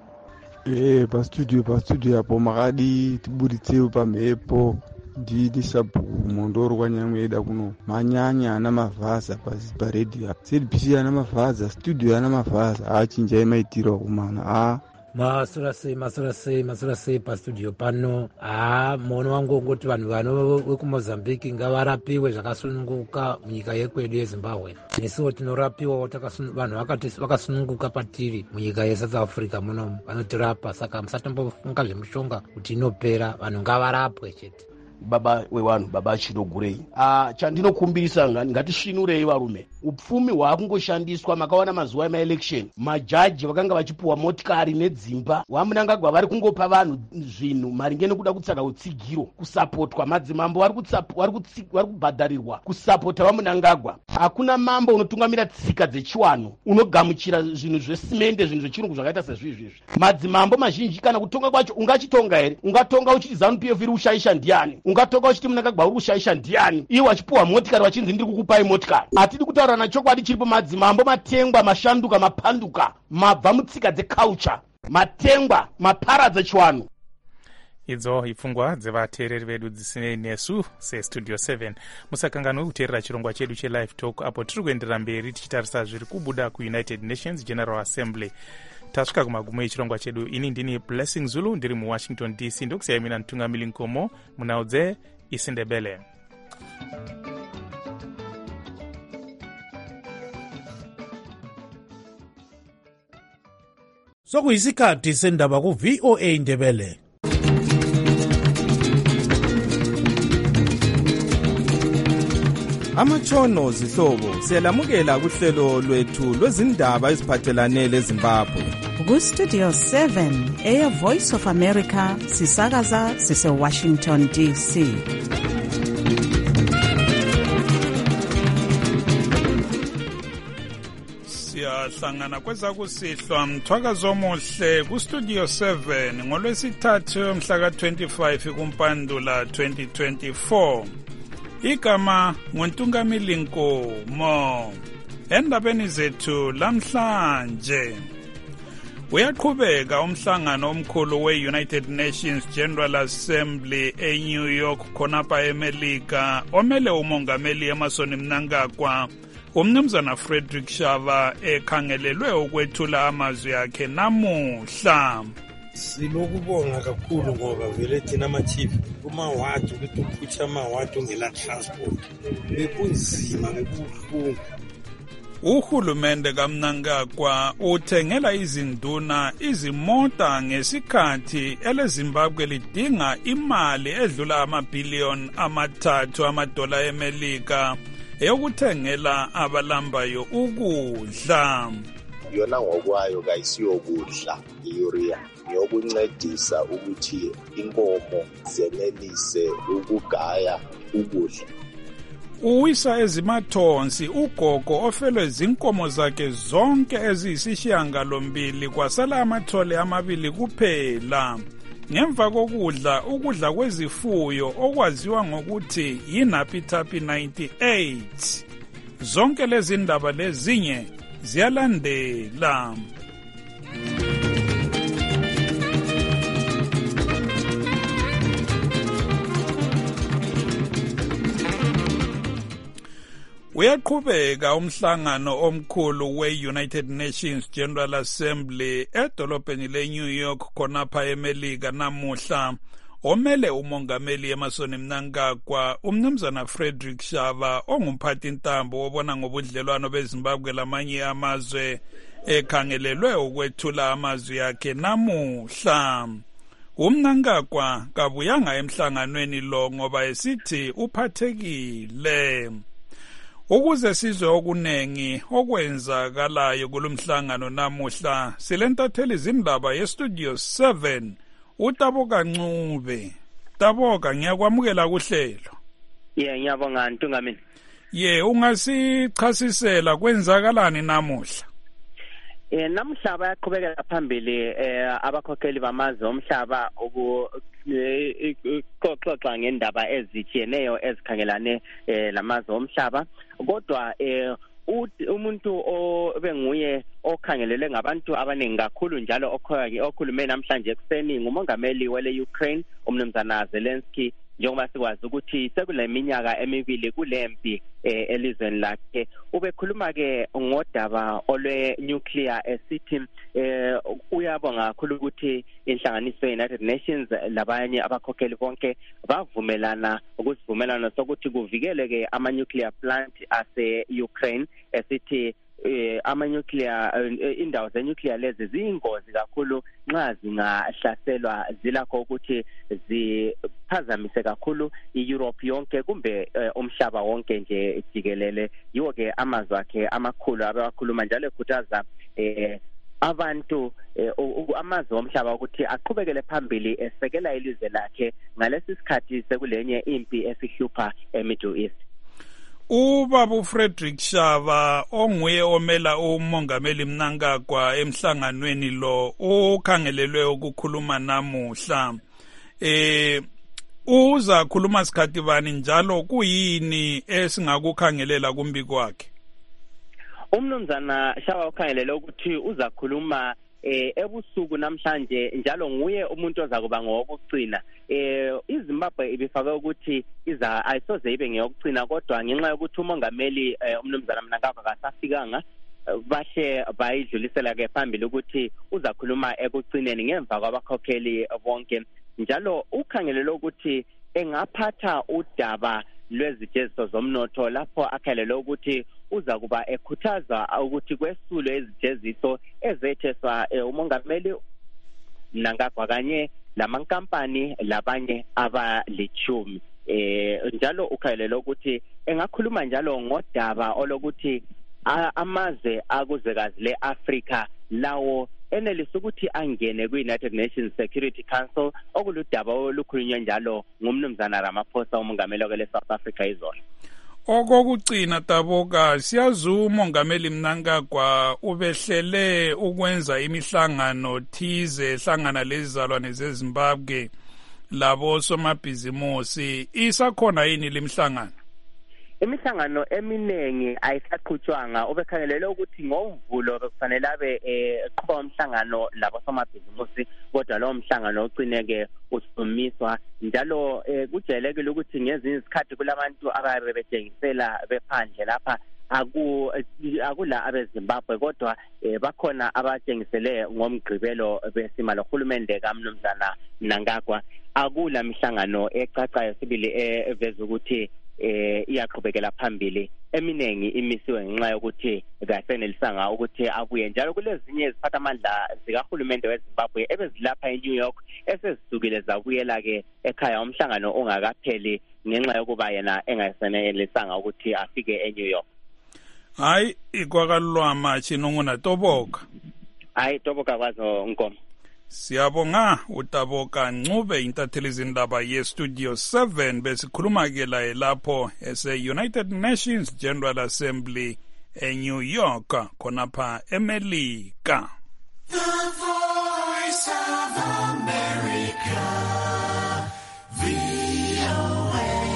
Eh, pastudio pastudio apo makadi tibuditsewo pamhepo ndini sabhuku mondorwa nyamwe ida kuno manyanya ana mavhaza pasi paredhiyo Z B C ana mavhaza, studio ana mavhaza achinjai maitiro kumana. Ah, masura sei masura sei masura sei pastudio pano. Ah, muono wangu ngoti vanhu vano vekumozambique ngavarapiwe zvakasununguka munyika yekwedu yeZimbabwe. Nesiwo tinorapiwa vanhu vakasununguka patiri munyika yeSouth Africa muno vanotirapa. Saka musatombofunga zvemushonga kuti inopera, vanhu ngavarapwe chete. Baba wevanhu, baba Chirogurei. Ah, chandinokumbirisa ngatisvinurei varume. upfumi hwakungoshandiswa. Makaona mazuva emaelection majaji vakanga vachipuwa motikari nedzimba, vamunangagwa vari kungopa vanhu zvinhu maringe nekuda kutsvaga utsigiro, kusapotwa. Madzimambo vari kubhadharirwa kusapota vamunangagwa. Hakuna mambo unotungamira tsika dzechiwanhu unogamuchira zvinhu zvesimende, zvinhu zvechirungu zvakaita sezvizvizvi. Madzimambo mazhinji kana kutonga kwacho ungachitonga here? Ungatonga uchiti ZANU P F iri kushaisha ndiani? Ungatonga uchiti Mnangagwa uri kushaisha ndiani? Iwo wachipuwa motikari vachinzi ndiri kukupai motikari. Hatidi kutaura nachokwadi chiripo. Madzimambo matengwa, mashanduka, mapanduka, mabva mutsika dzeculture, matengwa, maparadza chiwanhu. Idzo ipfungwa dzevateereri vedu dzisinei nesu sestudio seven. Musakanganwe kuteerera chirongwa chedu chelive talk apo tiri kuenderera mberi tichitarisa zviri kubuda kuUnited Nations General Assembly. Tasvika kumagumo echirongwa chedu. Ini ndini Blessing Zulu ndiri muWashington D C, ndokusiyai mina Ntungamili Nkomo munhau dzeIsindebele. Sokuyisikhathi sendaba ku V O A Ndebele. Amatshono zihlobo siyalamukela kuhlelo lwethu lwezindaba eziphathelane leZimbabwe. Ku Studio seven, Air Voice of America, sisakaza sise Washington D C. Siyahlangana kwezakusihlwa mthwakazo omuhle ku Studio seven ngolwesithathu mhla ka twenty-five kuMpandula twenty twenty-four. Igama nguNtungamili Nkomo. Endabeni zethu lamhlanje uyaqhubeka umhlangano omkhulu we-United Nations General Assembly eNew York khonapha eMelika omele umongameli Emmerson Mnangagwa. Umnumzana Frederick Shava ekhangelelwe ukwethula amazwi akhe namuhla. Silokubonga kakhulu ngoba vele thina ama-chief kumawadi ukuthi uphutsha amawadi ongela transport bekunzima bekubuhlungu. Uhulumende kaMnangagwa uthengela izinduna izimota ngesikhathi eleZimbabwe lidinga imali edlula amabhiliyoni amathathu amadola eMelika eyokuthengela abalambayo ukudla. Yona ngokwayo kayisiyokudla iurea, yokuncedisa ukuthi inkomo zenelise ukugaya ukudla. Uwisa ezimathonsi ugogo ofelwe zinkomo zakhe zonke eziyisishiyangalombili kwasala amathole amabili kuphela. Ngemva kokudla ukudla kwezifuyo okwaziwa ngokuthi yiNapitapi ninety-eight. Zonke lezi ndaba lezinye ziyalandela. Uyaqhubeka umhlangano omkhulu we-United Nations General Assembly edolobheni le-New York khonapha eMelika namuhla omele umongameli Emmerson Mnangagwa. Umnumzana Frederick Shava ongumphathi ntambo obona ngobudlelwano beZimbabwe lamanye amazwe ekhangelelwe ukwethula amazwi akhe namuhla. UMnangagwa kabuyanga emhlanganweni lo ngoba esithi uphathekile. Ukuze sizwe okunengi okwenzakalayo kulomhlangano namuhla silentatheli izindaba yeStudio seven uTaboka Ncube. Taboka, ngiyakwamukela kuhlelo. Yeah, ngiyabonga Ntungamini. Ye, ungasichasisela kwenzakalani namuhla? Eh namuhla bayaqhubekela phambili eh abakhokheli bamazwe omhlaba ukuxoxa ngendaba ezitshiyeneyo ezikhangelane eh lamazwe omhlaba. Kodwa eh umuntu obenguye okhangelele ngabantu abaningi kakhulu njalo okhulume namhlanje ekuseni ngumongameli wele Ukraine umnumzana Zelensky. Njengoba sikwazi ukuthi sekule minyaka emibili kulempi elizweni lakhe ubekhuluma ke ngodaba olwe nuclear esithi uyabonga kakhulu ukuthi inhlanganiso ye-United Nations labanye abakhokheli bonke bavumelana ukusivumelana sokuthi kuvikeleke ama nuclear plant ase Ukraine esithi eh ama-nuclear eh, indawo ze-nuclear lezi ziyingozi kakhulu nxa zingahlaselwa zilakho ukuthi ziphazamise kakhulu i-Europe yonke kumbe eh, umhlaba wonke nje jikelele. Yiwo-ke amazwi akhe amakhulu abewakhuluma njalo ekhuthaza eh abantu eh, amazwe omhlaba ukuthi aqhubekele phambili esekela ilizwe lakhe ngalesi sikhathi sekulenye impi esihlupha eMiddle East. Ubaba uFrederick Shava onguye omela umongameli Mnangagwa emhlanganweni lo ukhangelelwe ukukhuluma namuhla eh uza khuluma sikhathi bani njalo kuyini esingakukhangelela kumbi kwakhe? Umnumzana Shava ukhangelele ukuthi uza khuluma eh ebusuku namhlanje njalo nguye umuntu ozakuba ngowokucina. Eh iZimbabwe ibifake ukuthi iza ayisoze ibe ngeyokugcina kodwa ngenxa yokuthi umongameli umnumzana Mnangagwa akasafikanga bahle bayidlulisela ke phambili ukuthi uzakhuluma ekugcineni ngemva kwabakhokheli bonke. Njalo ukhangelele ukuthi engaphatha udaba lwezijeziso zomnotho lapho akhalele ukuthi uza kuba ekhuthaza ukuthi kwesulwe izijeziso ezetheswa umongameli Mnangagwa kanye lamankampani labanye abalithumi. Eh njalo ukhalele ukuthi engakhuluma njalo ngodaba olokuthi amazwe akuzwekazi leAfrika lawo enelisa ukuthi angene kwi-United Nations Security Council okuludaba olukhulunywa njalo ngumnumzana Ramaphosa umongameli wele South Africa izolo. Okokugcina Taboka, siyazi umongameli Mnangagwa ubehlele ukwenza imihlangano thize hlangana lezizalwane zeZimbabwe labo somabhizimusi. Isakhona yini lemhlangano? Imihlangano eminengi ayisaqhutshwanga. Ubekhangelele ukuthi ngoMvulo bekufanele abe eqhuba umhlangano labo somabhizimusi kodwa lo mhlangano ucineke usumiswa. Njalo kujayelekile ukuthi ngezinye izikhathi kulabantu ababe bethengisela bephandle lapha aku akula abeZimbabwe kodwa bakhona abathengisele ngomgqibelo besima lohulumende kaMnumzana Mnangagwa. Akula mihlangano ecacayo sibili eveza ukuthi eh iyaqhubekela phambili. Eminengi imisiwe ngenxa yokuthi kasenelisanga ukuthi abuye. Njalo kulezinye iziphatha amandla zikahulumende weZimbabwe ebezilapha eNew York esezisukile zabuyela ke ekhaya umhlangano ongakapheli ngenxa yokuba yena engasenelisanga ukuthi afike eNew York. Hayi ikwakalwama chinonguna Toboka. Hayi Toboka kwazo Nkomo. Siyabonga uTaboka Ncube intatheli izindaba ye-Studio seven besikhuluma ke la lapho ese-United Nations General Assembly eNew York khonapha eMelika. The Voice of America, V O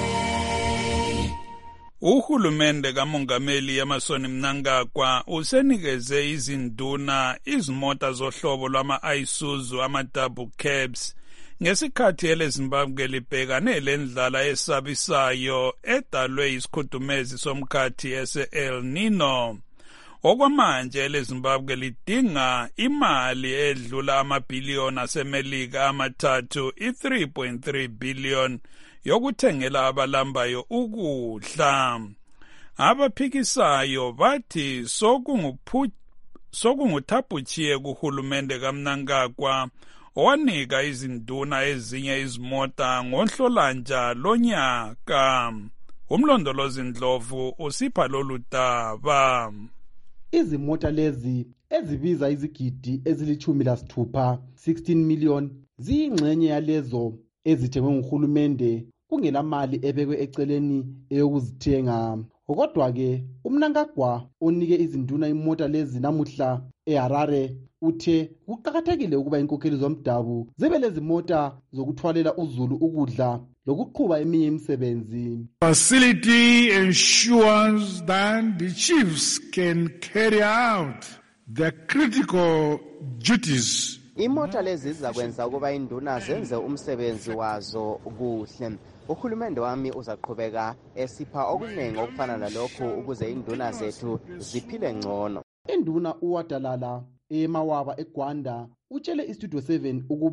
A. Uhulumende kamongameli Emmerson Mnangagwa usenikeze izinduna izimota zohlobo lwama-Isuzu ama-double cabs ngesikhathi eleZimbabwe libhekane lendlala esabisayo edalwe isikhudumezi somkhathi ese-El Nino. Okwamanje eleZimbabwe lidinga imali edlula amabhiliyoni aseMelika amathathu i-three point three billion yokuthengela abalambayo ukudla. Abaphikisayo bathi sokunguthapuchiye kuhulumende kaMnangagwa owanika izinduna ezinye izimota ngonhlolanja lonyaka. Umlondolozi Ndlovu usipha lolu daba. Izimota lezi ezibiza izigidi ezilithumi lasithupha sixteen million ziyingxenye yalezo ezithengwe nguhulumende kungela mali ebekwe eceleni eyokuzithenga. Kodwa-ke uMnangagwa onike izinduna imota lezi namuhla eHarare uthe kuqakathekile ukuba inkokheli zomdabu zibe lezi mota zokuthwalela uzulu ukudla lokuqhuba eminye imisebenzi. Facility ensures that the chiefs can carry out their critical duties. Imota lezi zizakwenza ukuba induna zenze umsebenzi wazo kuhle. Uhulumende wami uzaqhubeka esipha okuningi okufana nalokho ukuze induna zethu ziphile ngcono. Induna uWadalala eMawaba eGwanda utshele iStudio seven ukuba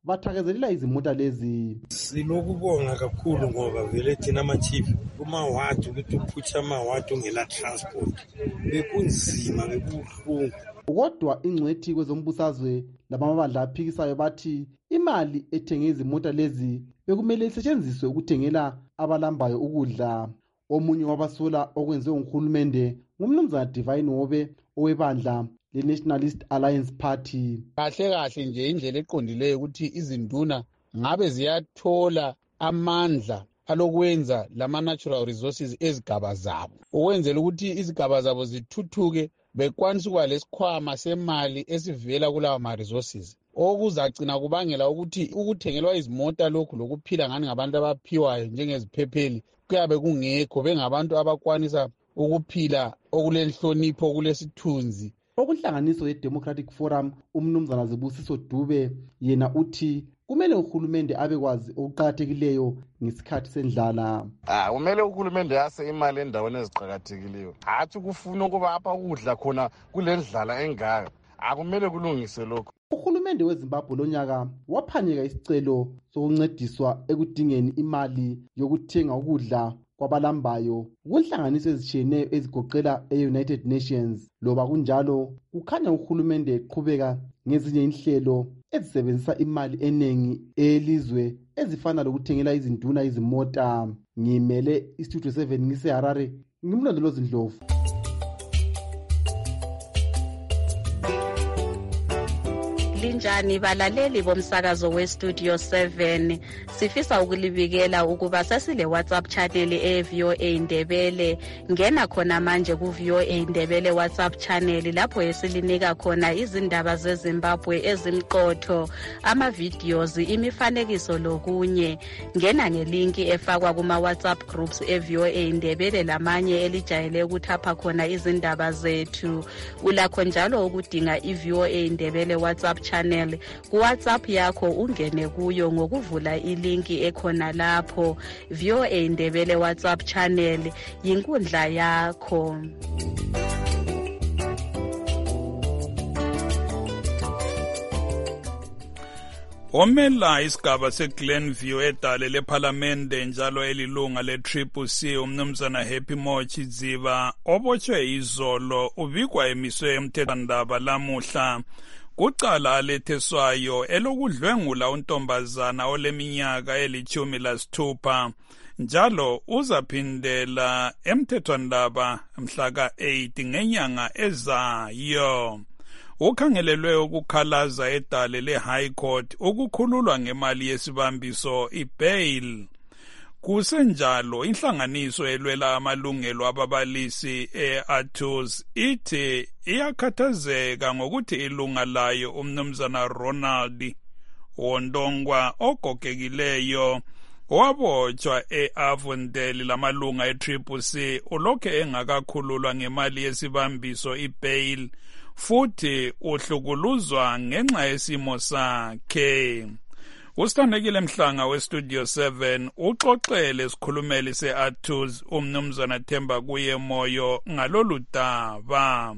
bathakazelela izimota lezi. Silokubonga kakhulu ngoba vele thina ama-chief kumawadi ukuthi uphutsha amawadi ungela transport bekunzima bekubuhlungu. Kodwa ingcwethi kwezombusazwe labamabandla aphikisayo bathi imali ethenge izimota lezi bekumele isetshenziswe ukuthengela abalambayo ukudla. Omunye wabasola okwenziwe nguhulumende ngumnumzana Divine Hobe owebandla le-Nationalist Alliance Party. Kahle kahle nje indlela eqondileyo ukuthi izinduna ngabe ziyathola amandla alokwenza lama-natural resources ezigaba zabo ukwenzela ukuthi izigaba zabo zithuthuke bekwanisa ukuba lesikhwama semali esivela kulawa ma-resources okuzagcina kubangela ukuthi ukuthengelwa izimota lokhu lokuphila ngani ngabantu abaphiwayo njengeziphepheli kuyabe kungekho bengabantu abakwanisa ukuphila okulenhlonipho okulesithunzi. Okunhlanganiso ye-Democratic Forum umnumzana Zibusiso Dube yena uthi kumele uhulumende abekwazi okuqhakathekileyo ngesikhathi sendlala. Ah kumele uhulumende yase imali endaweni eziqhakathekileyo. Hathi kufuna ukuba apha ukudla khona kulendlala engaka. Akumele kulungise lokho. Uhulumende weZimbabwe lonyaka waphanyeka isicelo sokuncediswa ekudingeni imali yokuthenga ukudla kwabalambayo kunhlanganiso ezitshiyeneyo ezigoqela e-United Nations. Loba kunjalo kukhanya uhulumende eqhubeka ngezinye inhlelo ezisebenzisa imali eningi elizwe ezifana lokuthengela izinduna izimota. Ngimele iStudio seven ngiseHarare ngimlondolozi Ndlovu. Linjani balaleli bomsakazo weStudio seven, sifisa ukulibikela ukuba sesile WhatsApp channel e-V O A Ndebele. Ngena khona manje ku-V O A Ndebele WhatsApp channel lapho esilinika khona izindaba zeZimbabwe ezimqotho, ama-videos, imifanekiso lokunye. Ngena ngelinki efakwa kuma-WhatsApp groups e-V O A Ndebele lamanye elijayele ukuthapha khona izindaba zethu. Ulakho njalo ukudinga i-V O A Ndebele WhatsApp channel ku WhatsApp yakho ungene kuyo ngokuvula ilinki ekhona lapho. V O A Ndebele WhatsApp channel yinkundla yakho. Omela isigaba seGlenview edale lephalamende njalo elilunga le-Triple C umnumzana Happy Mochi Dziva obotshwe izolo ubikwa emiswe emthethwandaba lamuhla kucala aletheswayo elokudlwengula untombazana oleminyaka elithumi lasithupha njalo uzaphindela emthethwandaba mhla ka-eight ngenyanga ezayo. Ukhangelelwe ukukhalaza edale le-High Court ukukhululwa ngemali yesibambiso i-bail. Kusenjalo inhlanganiso elwela amalungelo ababalisi e-Atos ithi iyakhathazeka ngokuthi ilunga layo umnumzana Ronald Wondongwa ogogekileyo wabotshwa e-Avondale lamalunga e-Triple C ulokhe engakakhululwa ngemali yesibambiso i-bail futhi uhlukuluzwa ngenxa yesimo sakhe. Usithandekile Mhlanga weStudio seven uxoxele sikhulumeli se-Atos umnumzana Themba kuye moyo ngalolu daba.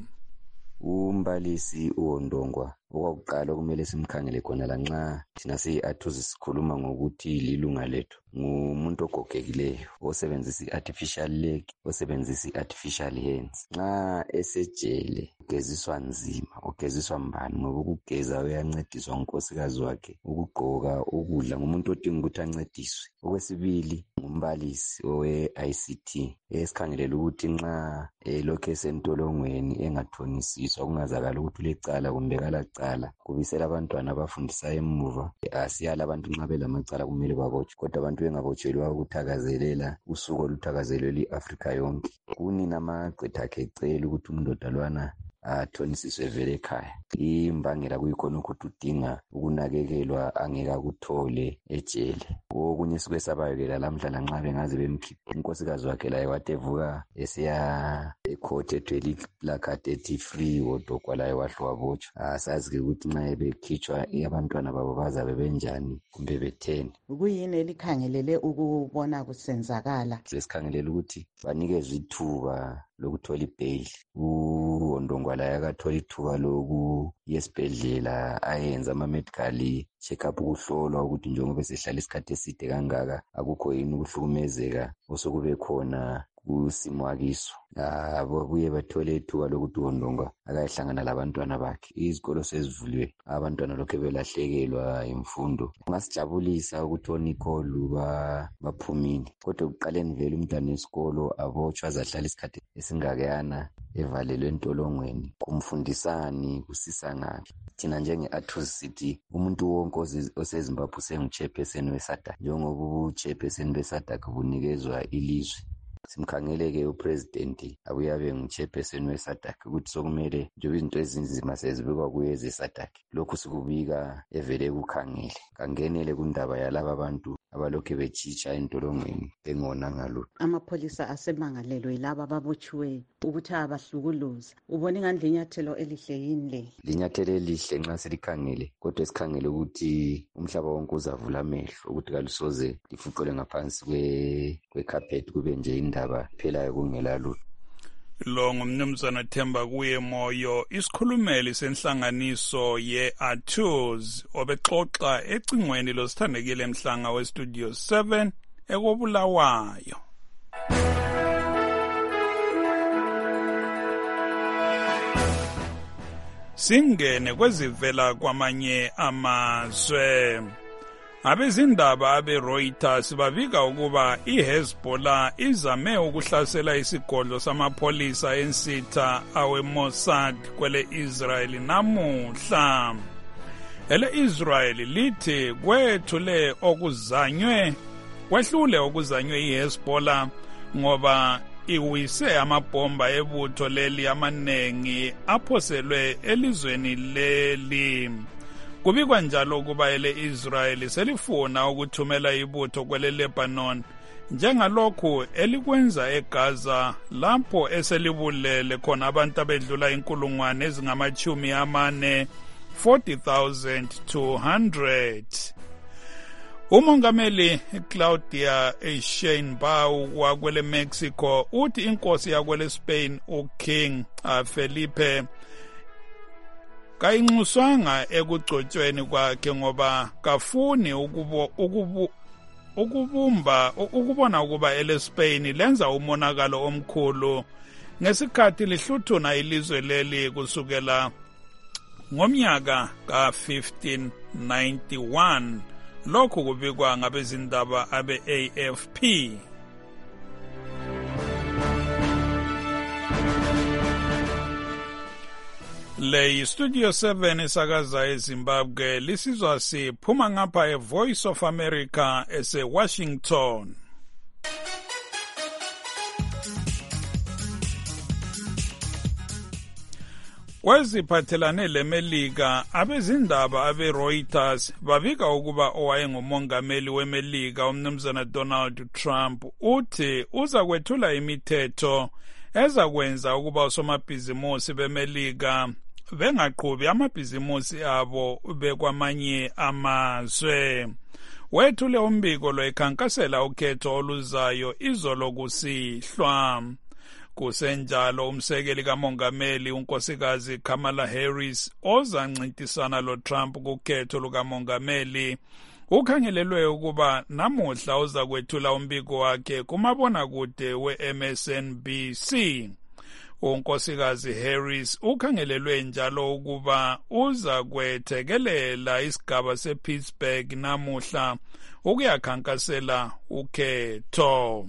Umbalisi uWondongwa okwakuqala kumele simkhangele khona la nxa thina siyi-Atos sikhuluma ngokuthi lilunga lethu ngumuntu ogogekileyo osebenzisa i-artificial leg osebenzisa i-artificial hands. Nxa esejele ugeziswa nzima ugeziswa mbani ngoba ukugeza uyancediswa ngunkosikazi wakhe, ukugqoka ukudla ngumuntu odinga ukuthi ancediswe. Okwesibili ngumbalisi owe-I C T esikhangelela ukuthi nxa elokhu esentolongweni engathonisiswa kungazakala ukuthi ulecala kumbe kalacala kubisela abantwana abafundisayo emuva. Asiyala abantu nxa belamacala kumele babotshwe kodwa abantu bengabotshelwa ukuthakazelela usuku oluthakazelelwa i-Afrika yonke. Kunina amagqitha akhe ecela ukuthi umndoda lwana athonisiswe vele ekhaya. Imbangela kuyikhona ukuthi udinga ukunakekelwa angeke akuthole ejele. Okunye sikwesabayo ke lamhla lanxa bengaze bemkhipha unkosikazi wakhe laye watevuka esiya court ethwele iplakade ethi free wodokwa layo wahle wabotshwa. Asazi-ke ukuthi nxa bekhitshwa abantwana babo bazabe benjani kumbe betheni. Kuyini elikhangelele ukubona kusenzakala? Sesikhangelela ukuthi banikezwe ithuba lokuthola ibheyili. uHondongwala yakathola ithuba loku yesibhedlela ayenza ama-medical check-up ukuhlolwa ukuthi njengoba sehlala isikhathi eside kangaka akukho yini ukuhlukumezeka osokube khona kusimo akiso. Babuye bathole ithuba lokuthi uHondongwa akayehlangana labantwana bakhe. Izikolo sezivuliwe, abantwana lokhu belahlekelwa imfundo. Kungasijabulisa ukuthi oNikolu baphumile, kodwa ekuqaleni vele umntwana wesikolo abotshwa azahlala isikhathi esingakayana evalelwe entolongweni. Kumfundisani kusisa ngaphi? Thina njenge-Athusi sithi umuntu wonke oseZimbabwe sengu-chairperson we-SADC, njengoba ubu-chairperson be-SADC bunikezwa ilizwe. Simkhangeleke upresident abuye abe ngu-chairperson we-SADC ukuthi sokumele njengoba izinto ezinzima sezibekwa kuye eze-SADC, lokhu sikubika evele kukhangele kangenele kundaba yalaba abantu abalokhu betshitsha entolongweni engona ngalutho. Amapholisa asemangalelwe yilaba ababotshiweyo ukuthi abahlukuluza. Ubona ingandle inyathelo elihle yini le? Linyathelo elihle nxa selikhangele, kodwa esikhangele ukuthi umhlaba wonke uzavula amehlo ukuthi kalusoze lifuqele ngaphansi kwe-carpet kube nje indaba phelayo kungela lutho. Lo ngumnumzana Themba kuye Moyo, isikhulumeli senhlanganiso ye-Athusi obexoxa ecingweni losithandekile emhlanga we-Studio seven ekobulawayo. Singene kwezivela kwamanye amazwe. Abezindaba abe-Reuters babika ukuba iHezbollah izame ukuhlasela isigodlo samapholisa ensitha awe-Mossad kwele Israeli namuhla. Ele Israeli lithi kwethule okuzanywe kwehlule okuzanywe iHezbollah ngoba iwise amabhomba ebutho leli amanengi aphoselwe elizweni leli. Kubikwa njalo ukuba ele Israeli selifuna ukuthumela ibutho kwele Lebanon njengalokhu elikwenza eGaza lapho eselibulele khona abantu abedlula inkulungwane ezingamachumi amane forty thousand two hundred. Umongameli Claudia Sheinbaum wakwele Mexico uthi inkosi yakwele Spain uKing Felipe kayinxuswanga ekugcotshweni kwakhe ngoba kafuni ukubo ukubu ukubumba ukubona ukuba ele Spain lenza umonakalo omkhulu ngesikhathi lihluthuna ilizwe leli kusukela ngomnyaka ka fifteen ninety-one. Lokhu kubikwa ngabezindaba abe-A F P. Le Studio seven esakaza eZimbabwe lisizwa siphuma ngapha eVoice of America ese-Washington. Kweziphathelane leMelika, abezindaba abe-Reuters babika ukuba owayengumongameli weMelika umnumzana Donald Trump uthi uza kwethula imithetho ezakwenza ukuba usomabhizimusi beMelika bengaqhubi amabhizimusi abo bekwamanye amazwe. Wethule umbiko lwekhankasela ukhetho oluzayo izolo kusihlwa. Kusenjalo umsekeli kamongameli unkosikazi Kamala Harris ozancintisana lo Trump kukhetho lukamongameli ukhangelelwe ukuba namuhla uza kwethula umbiko wakhe kumabonakude we-M S N B C. Unkosikazi Harris ukhangelelwe njalo ukuba uza kwethekelela isigaba sePittsburgh namuhla ukuyakhankasela ukhetho.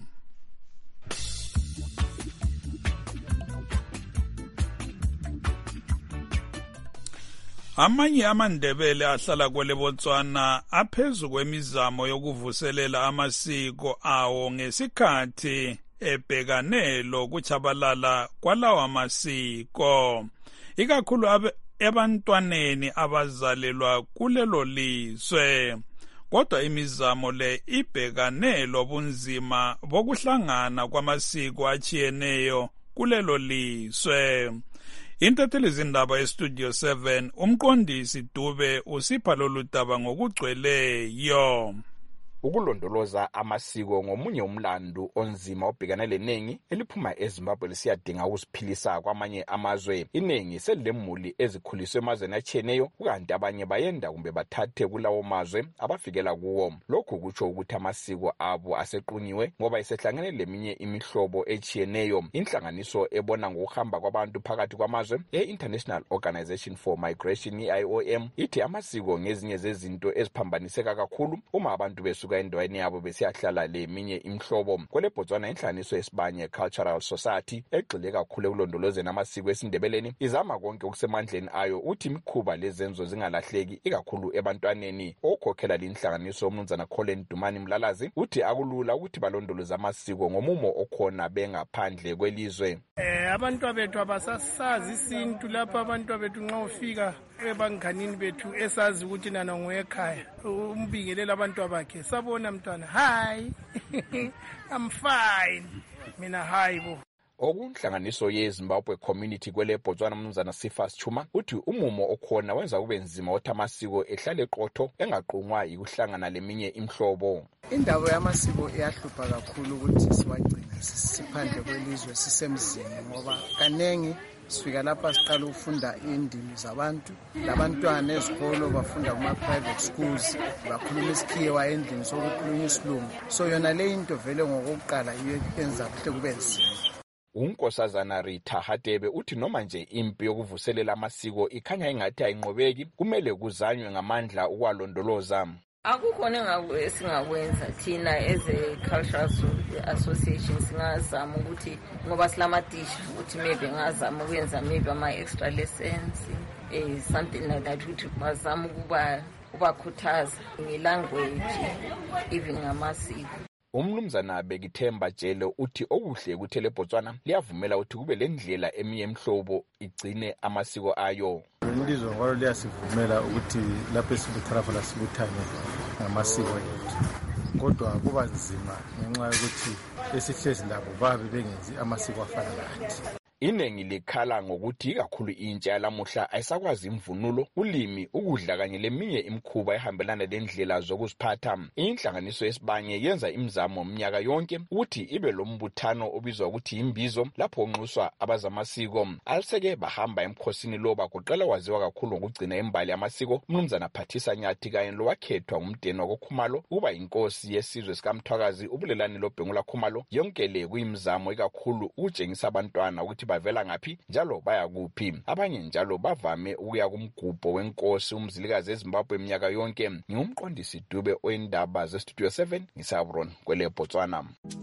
Amanye amaNdebele ahlala kwele Botswana aphezu kwemizamo yokuvuselela amasiko awo ngesikhathi ebhekane lokuchabalala kwalawo amasiko, ikakhulu ebantwaneni abazalelwa kulelo lizwe. Kodwa imizamo le ibhekane lobunzima bokuhlangana kwamasiko achiyeneyo kulelo liswe. Intatheli zindaba estudio seven umqondisi Dube usipha lolu daba ngokugcweleyo. Ukulondoloza amasiko ngomunye umlando onzima obhekana lenengi eliphuma eZimbabwe lisiyadinga ukusiphilisa kwamanye amazwe. Inengi selemuli ezikhuliswe emazweni atshiyeneyo ukanti abanye bayenda kumbe bathathe kulawo mazwe abafikela kuwo. Lokhu kutsho ukuthi amasiko abo asequnyiwe ngoba isehlangene leminye imihlobo etshiyeneyo. Inhlanganiso ebona ngokuhamba kwabantu phakathi kwamazwe e-International Organization for Migration I O M ithi amasiko ngezinye zezinto eziphambaniseka kakhulu uma abantu besuka endaweni yabo besiyahlala leminye imhlobo. Kwele Botswana inhlanganiso yesibanye Cultural Society egxile kakhulu ekulondolozeni amasiko esindebeleni izama konke okusemandleni ayo uthi imikhuba lezenzo zingalahleki ikakhulu ebantwaneni. Okhokhela linhlanganiso umnumzana Colin Dumani Mlalazi uthi akulula ukuthi balondoloze amasiko ngomumo okhona bengaphandle kwelizwe. Eh abantu bethu abasasazi isintu lapha abantu bethu nxa ufika ebanganini bethu esazi ukuthi nana ngoyekhaya umbingelela abantu abakhe sabona mntwana hi I'm fine mina hi bo. Okunhlanganiso yeZimbabwe Community kwele Botswana umnumzana Sifas Chuma uthi umumo okhona wenza kube nzima ukuthi amasiko ehlale eqotho engaqhumwa ukuhlangana leminye imhlobo. Indaba yamasiko iyahlupha kakhulu ukuthi siwagcina sisiphandle kwelizwe sisemzini ngoba kanengi sifika lapha siqala ukufunda indimi zabantu labantwana ezikolo bafunda kuma private schools bakhuluma isikhiwa endlini sokukhuluma isilungu so yona le into vele ngokuqala iyo yenza ukuthi kube nzima. Unkosazana Rita Hatebe uthi noma nje impi yokuvuselela amasiko ikhanya ingathi ayinqobeki kumele kuzanywe ngamandla ukwalondoloza. Akukhona esingakwenza thina as a cultural association singazama ukuthi ngoba silamadisha ukuthi maybe ngazama ukwenza maybe ama extra lessons eh something like that ukuthi bazama ukuba ubakhuthaza ngelanguage even ngamasiko. Umnumzana Bekithemba Jele uthi okuhle ukuthi le Botswana liyavumela ukuthi kube lendlela eminye emhlobo igcine amasiko ayo. Ilizwe ngalo liyasivumela ukuthi lapho esibutharafa sibuthane ngamasiko ethu. Kodwa kuba nzima ngenxa yokuthi esihlezi labo babe bengenzi amasiko afana lathi. Inengi likhala ngokuthi kakhulu intsha yalamuhla ayisakwazi imvunulo, ulimi, ukudla kanye leminye imkhuba ehambelana lendlela zokuziphatha. Inhlanganiso yesibanye yenza imizamo umnyaka yonke ukuthi ibe lombuthano obizwa ukuthi imbizo lapho onxuswa abazamasiko. Aliseke bahamba emkhosini lo bakuqala waziwa kakhulu ngokugcina imbali yamasiko. Umnumzana Phathisa Nyathi kanye lo wakhethwa umdeni wakoKhumalo kuba inkosi yesizwe sikaMthwakazi ubulelani loBhengula Khumalo. Yonke le kuyimizamo ikakhulu ukutshengisa abantwana ukuthi bavela ngaphi njalo baya kuphi. Abanye njalo bavame ukuya kumgubho wenkosi umzilikazi eZimbabwe eminyaka yonke. Ngumqondisi Dube oyindaba ze Studio seven ngisabron kwele Botswana.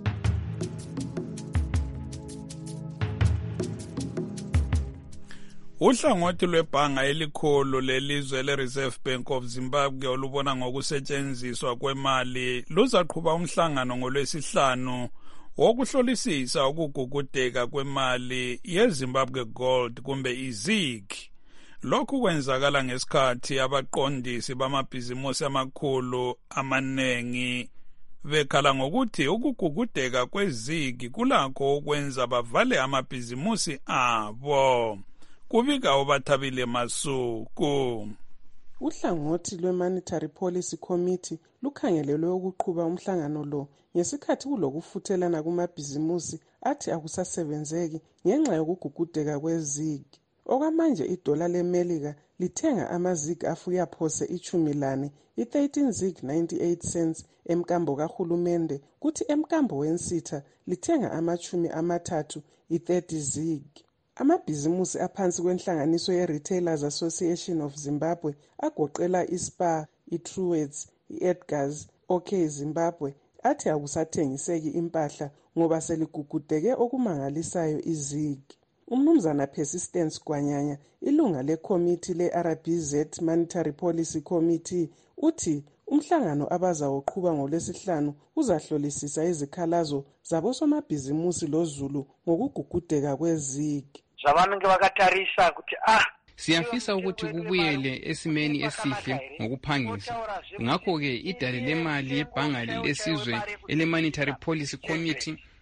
Uhlangothi lwebhanga elikhulu lelizwe le-Reserve Bank of Zimbabwe olubona ngokusetshenziswa kwemali luzaqhuba umhlangano ngolwesihlanu wokuhlolisisa ukugugudeka kwemali yeZimbabwe Gold kumbe iZig. Lokhu kwenzakala ngesikhathi abaqondisi bamabhizimusi amakhulu amanengi bekhala ngokuthi ukugugudeka kweZig kulakho ukwenza bavale amabhizimusi abo. Kubika uBathabile Masuku. Uhlangothi lwe-Monetary Policy Committee lukhangelelwe ukuqhuba umhlangano lo ngesikhathi kulokufuthelana kumabhizimusi athi akusasebenzeki ngenxa yokugugudeka kweZig. Okwamanje idola leMelika lithenga amazig afuya phose ichumi lane, i-thirteen zig ninety-eight cents emkambo kahulumende, kuthi emkambo wensitha lithenga amachumi amathathu, i-thirty zig. Amabhizimusi aphansi kwenhlanganiso ye-Retailers Association of Zimbabwe agoqela iSpar, iTruworths, iEdgars, OK Zimbabwe athi akusathengiseki impahla ngoba seligugudeke okumangalisayo iZig. Umnumzana Persistence Gwanyanya, ilunga lekhomithi le-R B Z Monetary Policy Committee, uthi umhlangano abazawuqhuba ngolwesihlanu uzahlolisisa izikhalazo zabosomabhizimusi loZulu ngokugugudeka kweZig. Zabanenge bakatarisa ukuthi ah siyafisa ukuthi kubuyele esimeni esihle ngokuphangisa. Ngakho ke idale lemali yebhanga lesizwe ele Monetary Policy Committee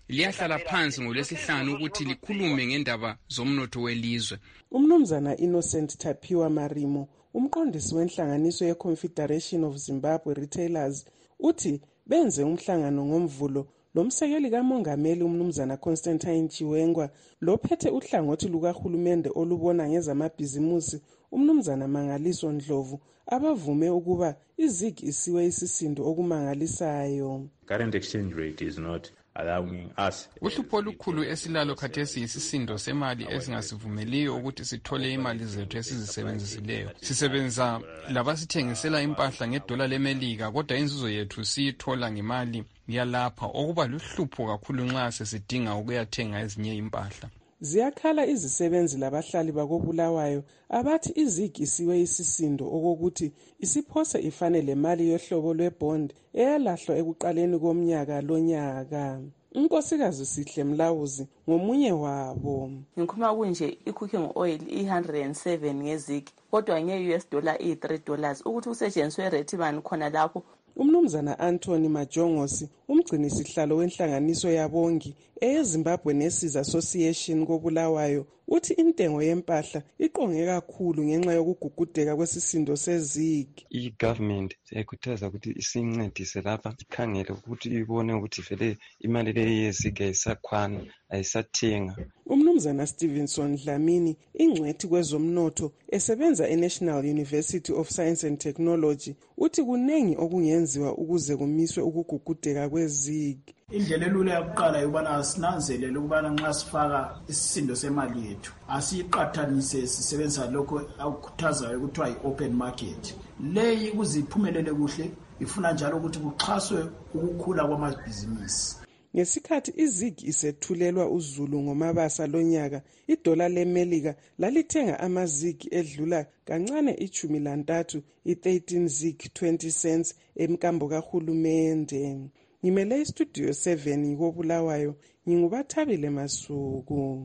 liyahlala phansi ngolwesihlanu ukuthi likhulume ngendaba zomnotho welizwe. Umnumzana Innocent Tapiwa Marimo, umqondisi wenhlanganiso ye-Confederation of Zimbabwe Retailers, uthi benze umhlangano ngomvulo lomsekeli kamongameli umnumzana Constantine Chiwengwa lophethe uhlangothi lukahulumende olubona ngezamabhizimusi umnumzana Mangaliso Ndlovu abavume ukuba izig isiwe isisindo okumangalisayo. Current exchange rate is not allowing us. Uhlupho olukhulu esilalo khathesi isisindo semali esingasivumeliyo ukuthi sithole imali zethu esizisebenzisileyo. Sisebenza labasithengisela impahla ngedola lemelika kodwa inzuzo yethu siyithola ngemali yalapha okuba luhlupho kakhulu nxa sesidinga ukuyathenga ezinye impahla. Ziyakhala izisebenzi labahlali bakobulawayo abathi izig isiwe isisindo okokuthi isiphose ifane le mali yohlobo lwebond eyalahlwa ekuqaleni komnyaka lonyaka. Unkosikazi Sihle Mlawuzi ngomunye wabo. Ngikhuluma kunje i-cooking oil i one hundred seven ngezig kodwa nge-U S dollar i three dollars ukuthi kusetshenziswe rate bani khona lapho. Umnumzana Anthony Majongosi, umgcini sihlalo wenhlanganiso yabongi eyeZimbabwe Nurses Association kobulawayo, uthi intengo yempahla iqonge kakhulu ngenxa yokugugudeka kwesisindo sezig. I-government siyakhuthaza ukuthi isincedise lapha ikhangele ukuthi ibone ukuthi vele imali leyi yezig ayisakhwana ayisathenga. Umnumzana Stevenson Dlamini, ingcwethi kwezomnotho esebenza eNational University of Science and Technology, uthi kunengi okungenziwa ukuze kumiswe ukugugudeka kwezig. Indlela elula yokuqala yobana sinanzelele ukubana nxa sifaka isisindo semali yethu asiyiqathanise sisebenzisa lokho akukhuthazayo ukuthiwa yi-open market. Leyi kuziphumelele kuhle ifuna njalo ukuthi kuxhaswe ukukhula kwamabhizinisi. Ngesikhathi izig isethulelwa uZulu ngomabasa lonyaka, idola lemelika lalithenga amazig edlula kancane ichumi lantathu i-thirteen zig twenty cents emkambo kahulumende. Ngimele istudio seven kobulawayo, ngingubathabile Masuku.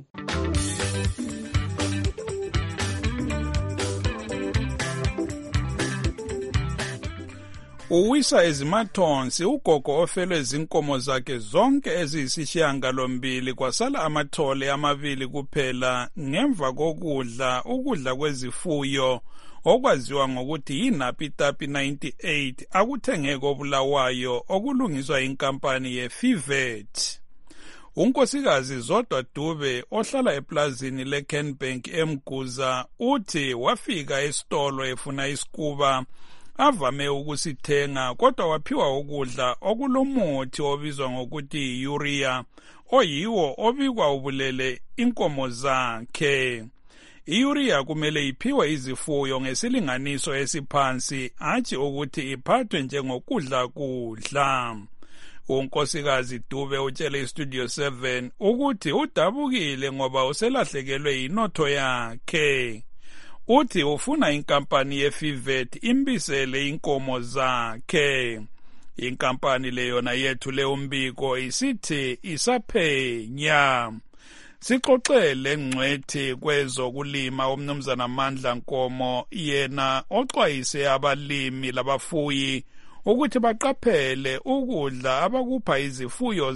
Uwisa ezimathonsi ugogo ofelwe zinkomo zakhe zonke eziyisishiyangalombili kwasala amathole amabili kuphela ngemva kokudla ukudla kwezifuyo okwaziwa ngokuthi yiNapitapi ninety-eight akuthenge kobulawayo okulungiswa inkampani yeFivet. Unkosikazi Zodwa Dube ohlala eplazini leKenbank eMguza uthi wafika esitolo efuna isikuba avame ukusithenga kodwa waphiwa ukudla okulomuthi obizwa ngokuthi urea oyiwo obikwa ubulele inkomo zakhe. Iurea kumele iphiwe izifuyo ngesilinganiso esiphansi hatshi ukuthi iphathwe njengokudla kudla. Unkosikazi Dube utshele iStudio seven ukuthi udabukile ngoba uselahlekelwe inotho yakhe. Uthi ufuna inkampani yeFivet imbisele inkomo zakhe. Inkampani leyona yethule umbiko isithi isaphenya. Sixoxele ngcwethi kwezokulima umnumzana Mandla Nkomo yena oxwayise abalimi labafuyi ukuthi baqaphele ukudla abakupha izifuyo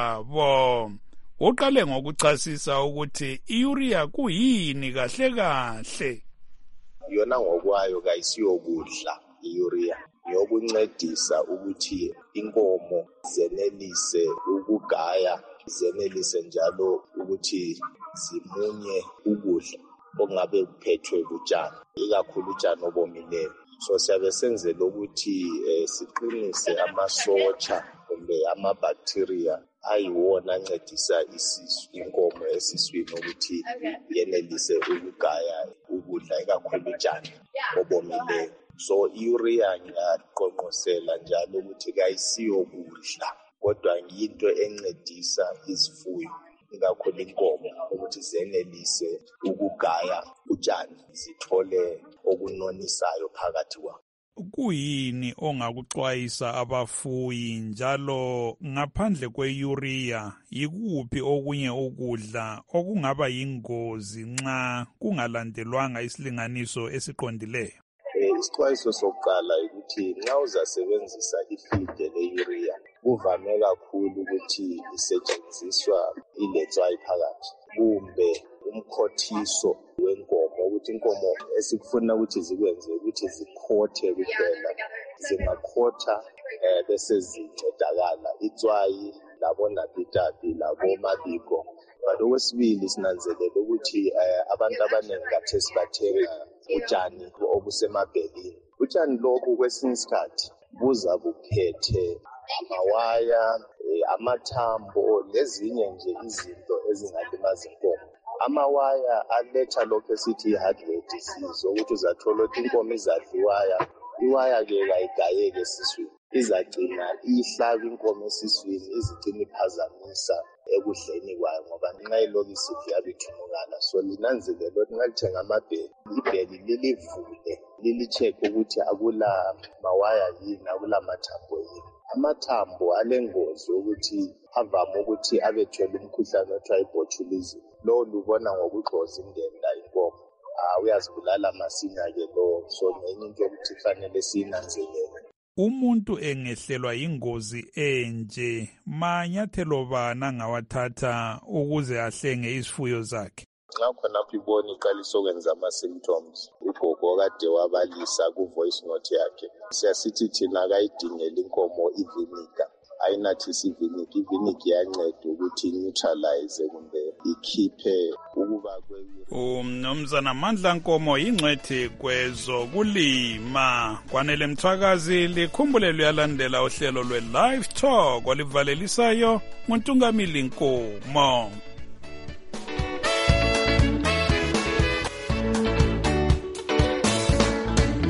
zabo. Uqale ngokuchasisa ukuthi iurea kuyini kahle kahle. Yona ngokwayo kayisiyokudla iurea, yokuncedisa ukuthi inkomo zenelise ukugaya, zenelise njalo ukuthi zimunye ukudla okungabe kuphethwe butshani, ikakhulu utshani obomileyo. So siyabe senzela ukuthi eh, siqinise amasotsha kumbe amabacteria ayiwona ancedisa isisu inkomo esiswini ukuthi yenelise ukugaya ukudla ikakhulu utshani obomileyo. So iurea ngiyaqonqosela njalo ukuthi kayisiyokudla kodwa yinto encedisa izifuyo ikakhulu inkomo ukuthi zenelise ukugaya utshani zithole okunonisayo phakathi kwawo. Kuyini ongakuxwayisa abafuyi njalo ngaphandle kweurea yikuphi okunye ukudla okungaba yingozi nxa kungalandelwanga isilinganiso esiqondileyo? Isixwayiso sokuqala ukuthi nxa uzasebenzisa ifide le-urea kuvame kakhulu ukuthi isetshenziswa iletswayi phakathi kumbe umkhothiso wenkomo, ukuthi inkomo esikufuna ukuthi zikwenze ukuthi zikhothe kuphela, zingakhotha eh, bese zincedakala itswayi labonapitapi labomabiko. But okwesibili sinanzelela ukuthi eh, abantu abaningi kathesi bathenga utshani obusemabhelini. Utshani lobu kwesinye isikhathi buza buphethe amawaya, eh, amathambo lezinye nje izinto ezingalimaza inkomo. Amawaya aletha lokho esithi i-heart disease, ukuthi uzathola ukuthi inkomo izadliwaya, iwaya-ke kayigayeke esiswini, izagcina ihlaba inkomo esiswini, izigcina iphazamisa ekudleni kwayo ngoba nxa ilokhu isidla yabe ithunukala. So linanzelele ukuthi nxa lithenga amabheli, ibheli lilivule, lili-check ukuthi akula mawaya yini, akula mathambo yini. Amathambo alengozi ukuthi avame ukuthi abethwele umkhuhlane othiwa i-botulism. Lo lubona ngokugxoza indenda inkomo. Ah, uyazibulala masinya-ke lo. So ngenye into yokuthi kufanele siyinanzelele. Umuntu engehlelwa yingozi enje, manyathelo bani angawathatha ukuze ahlenge isifuyo zakhe? Nxa khonapho ibona iqalisa ukwenza ama-symptoms, ugogo kade wabalisa ku-voice note yakhe, siyasithi thina akayidingele inkomo iviniga, ayinathise iviniga. Iviniga iyanceda ukuthi neutralize kumbe ikhiphe ukuba kwe. Umnumzana Mandla Nkomo yingcwethi kwezokulima. Kwanele Mthwakazi likhumbule luyalandela uhlelo lwe-Live Talk olivalelisayo nguNtungamili Nkomo.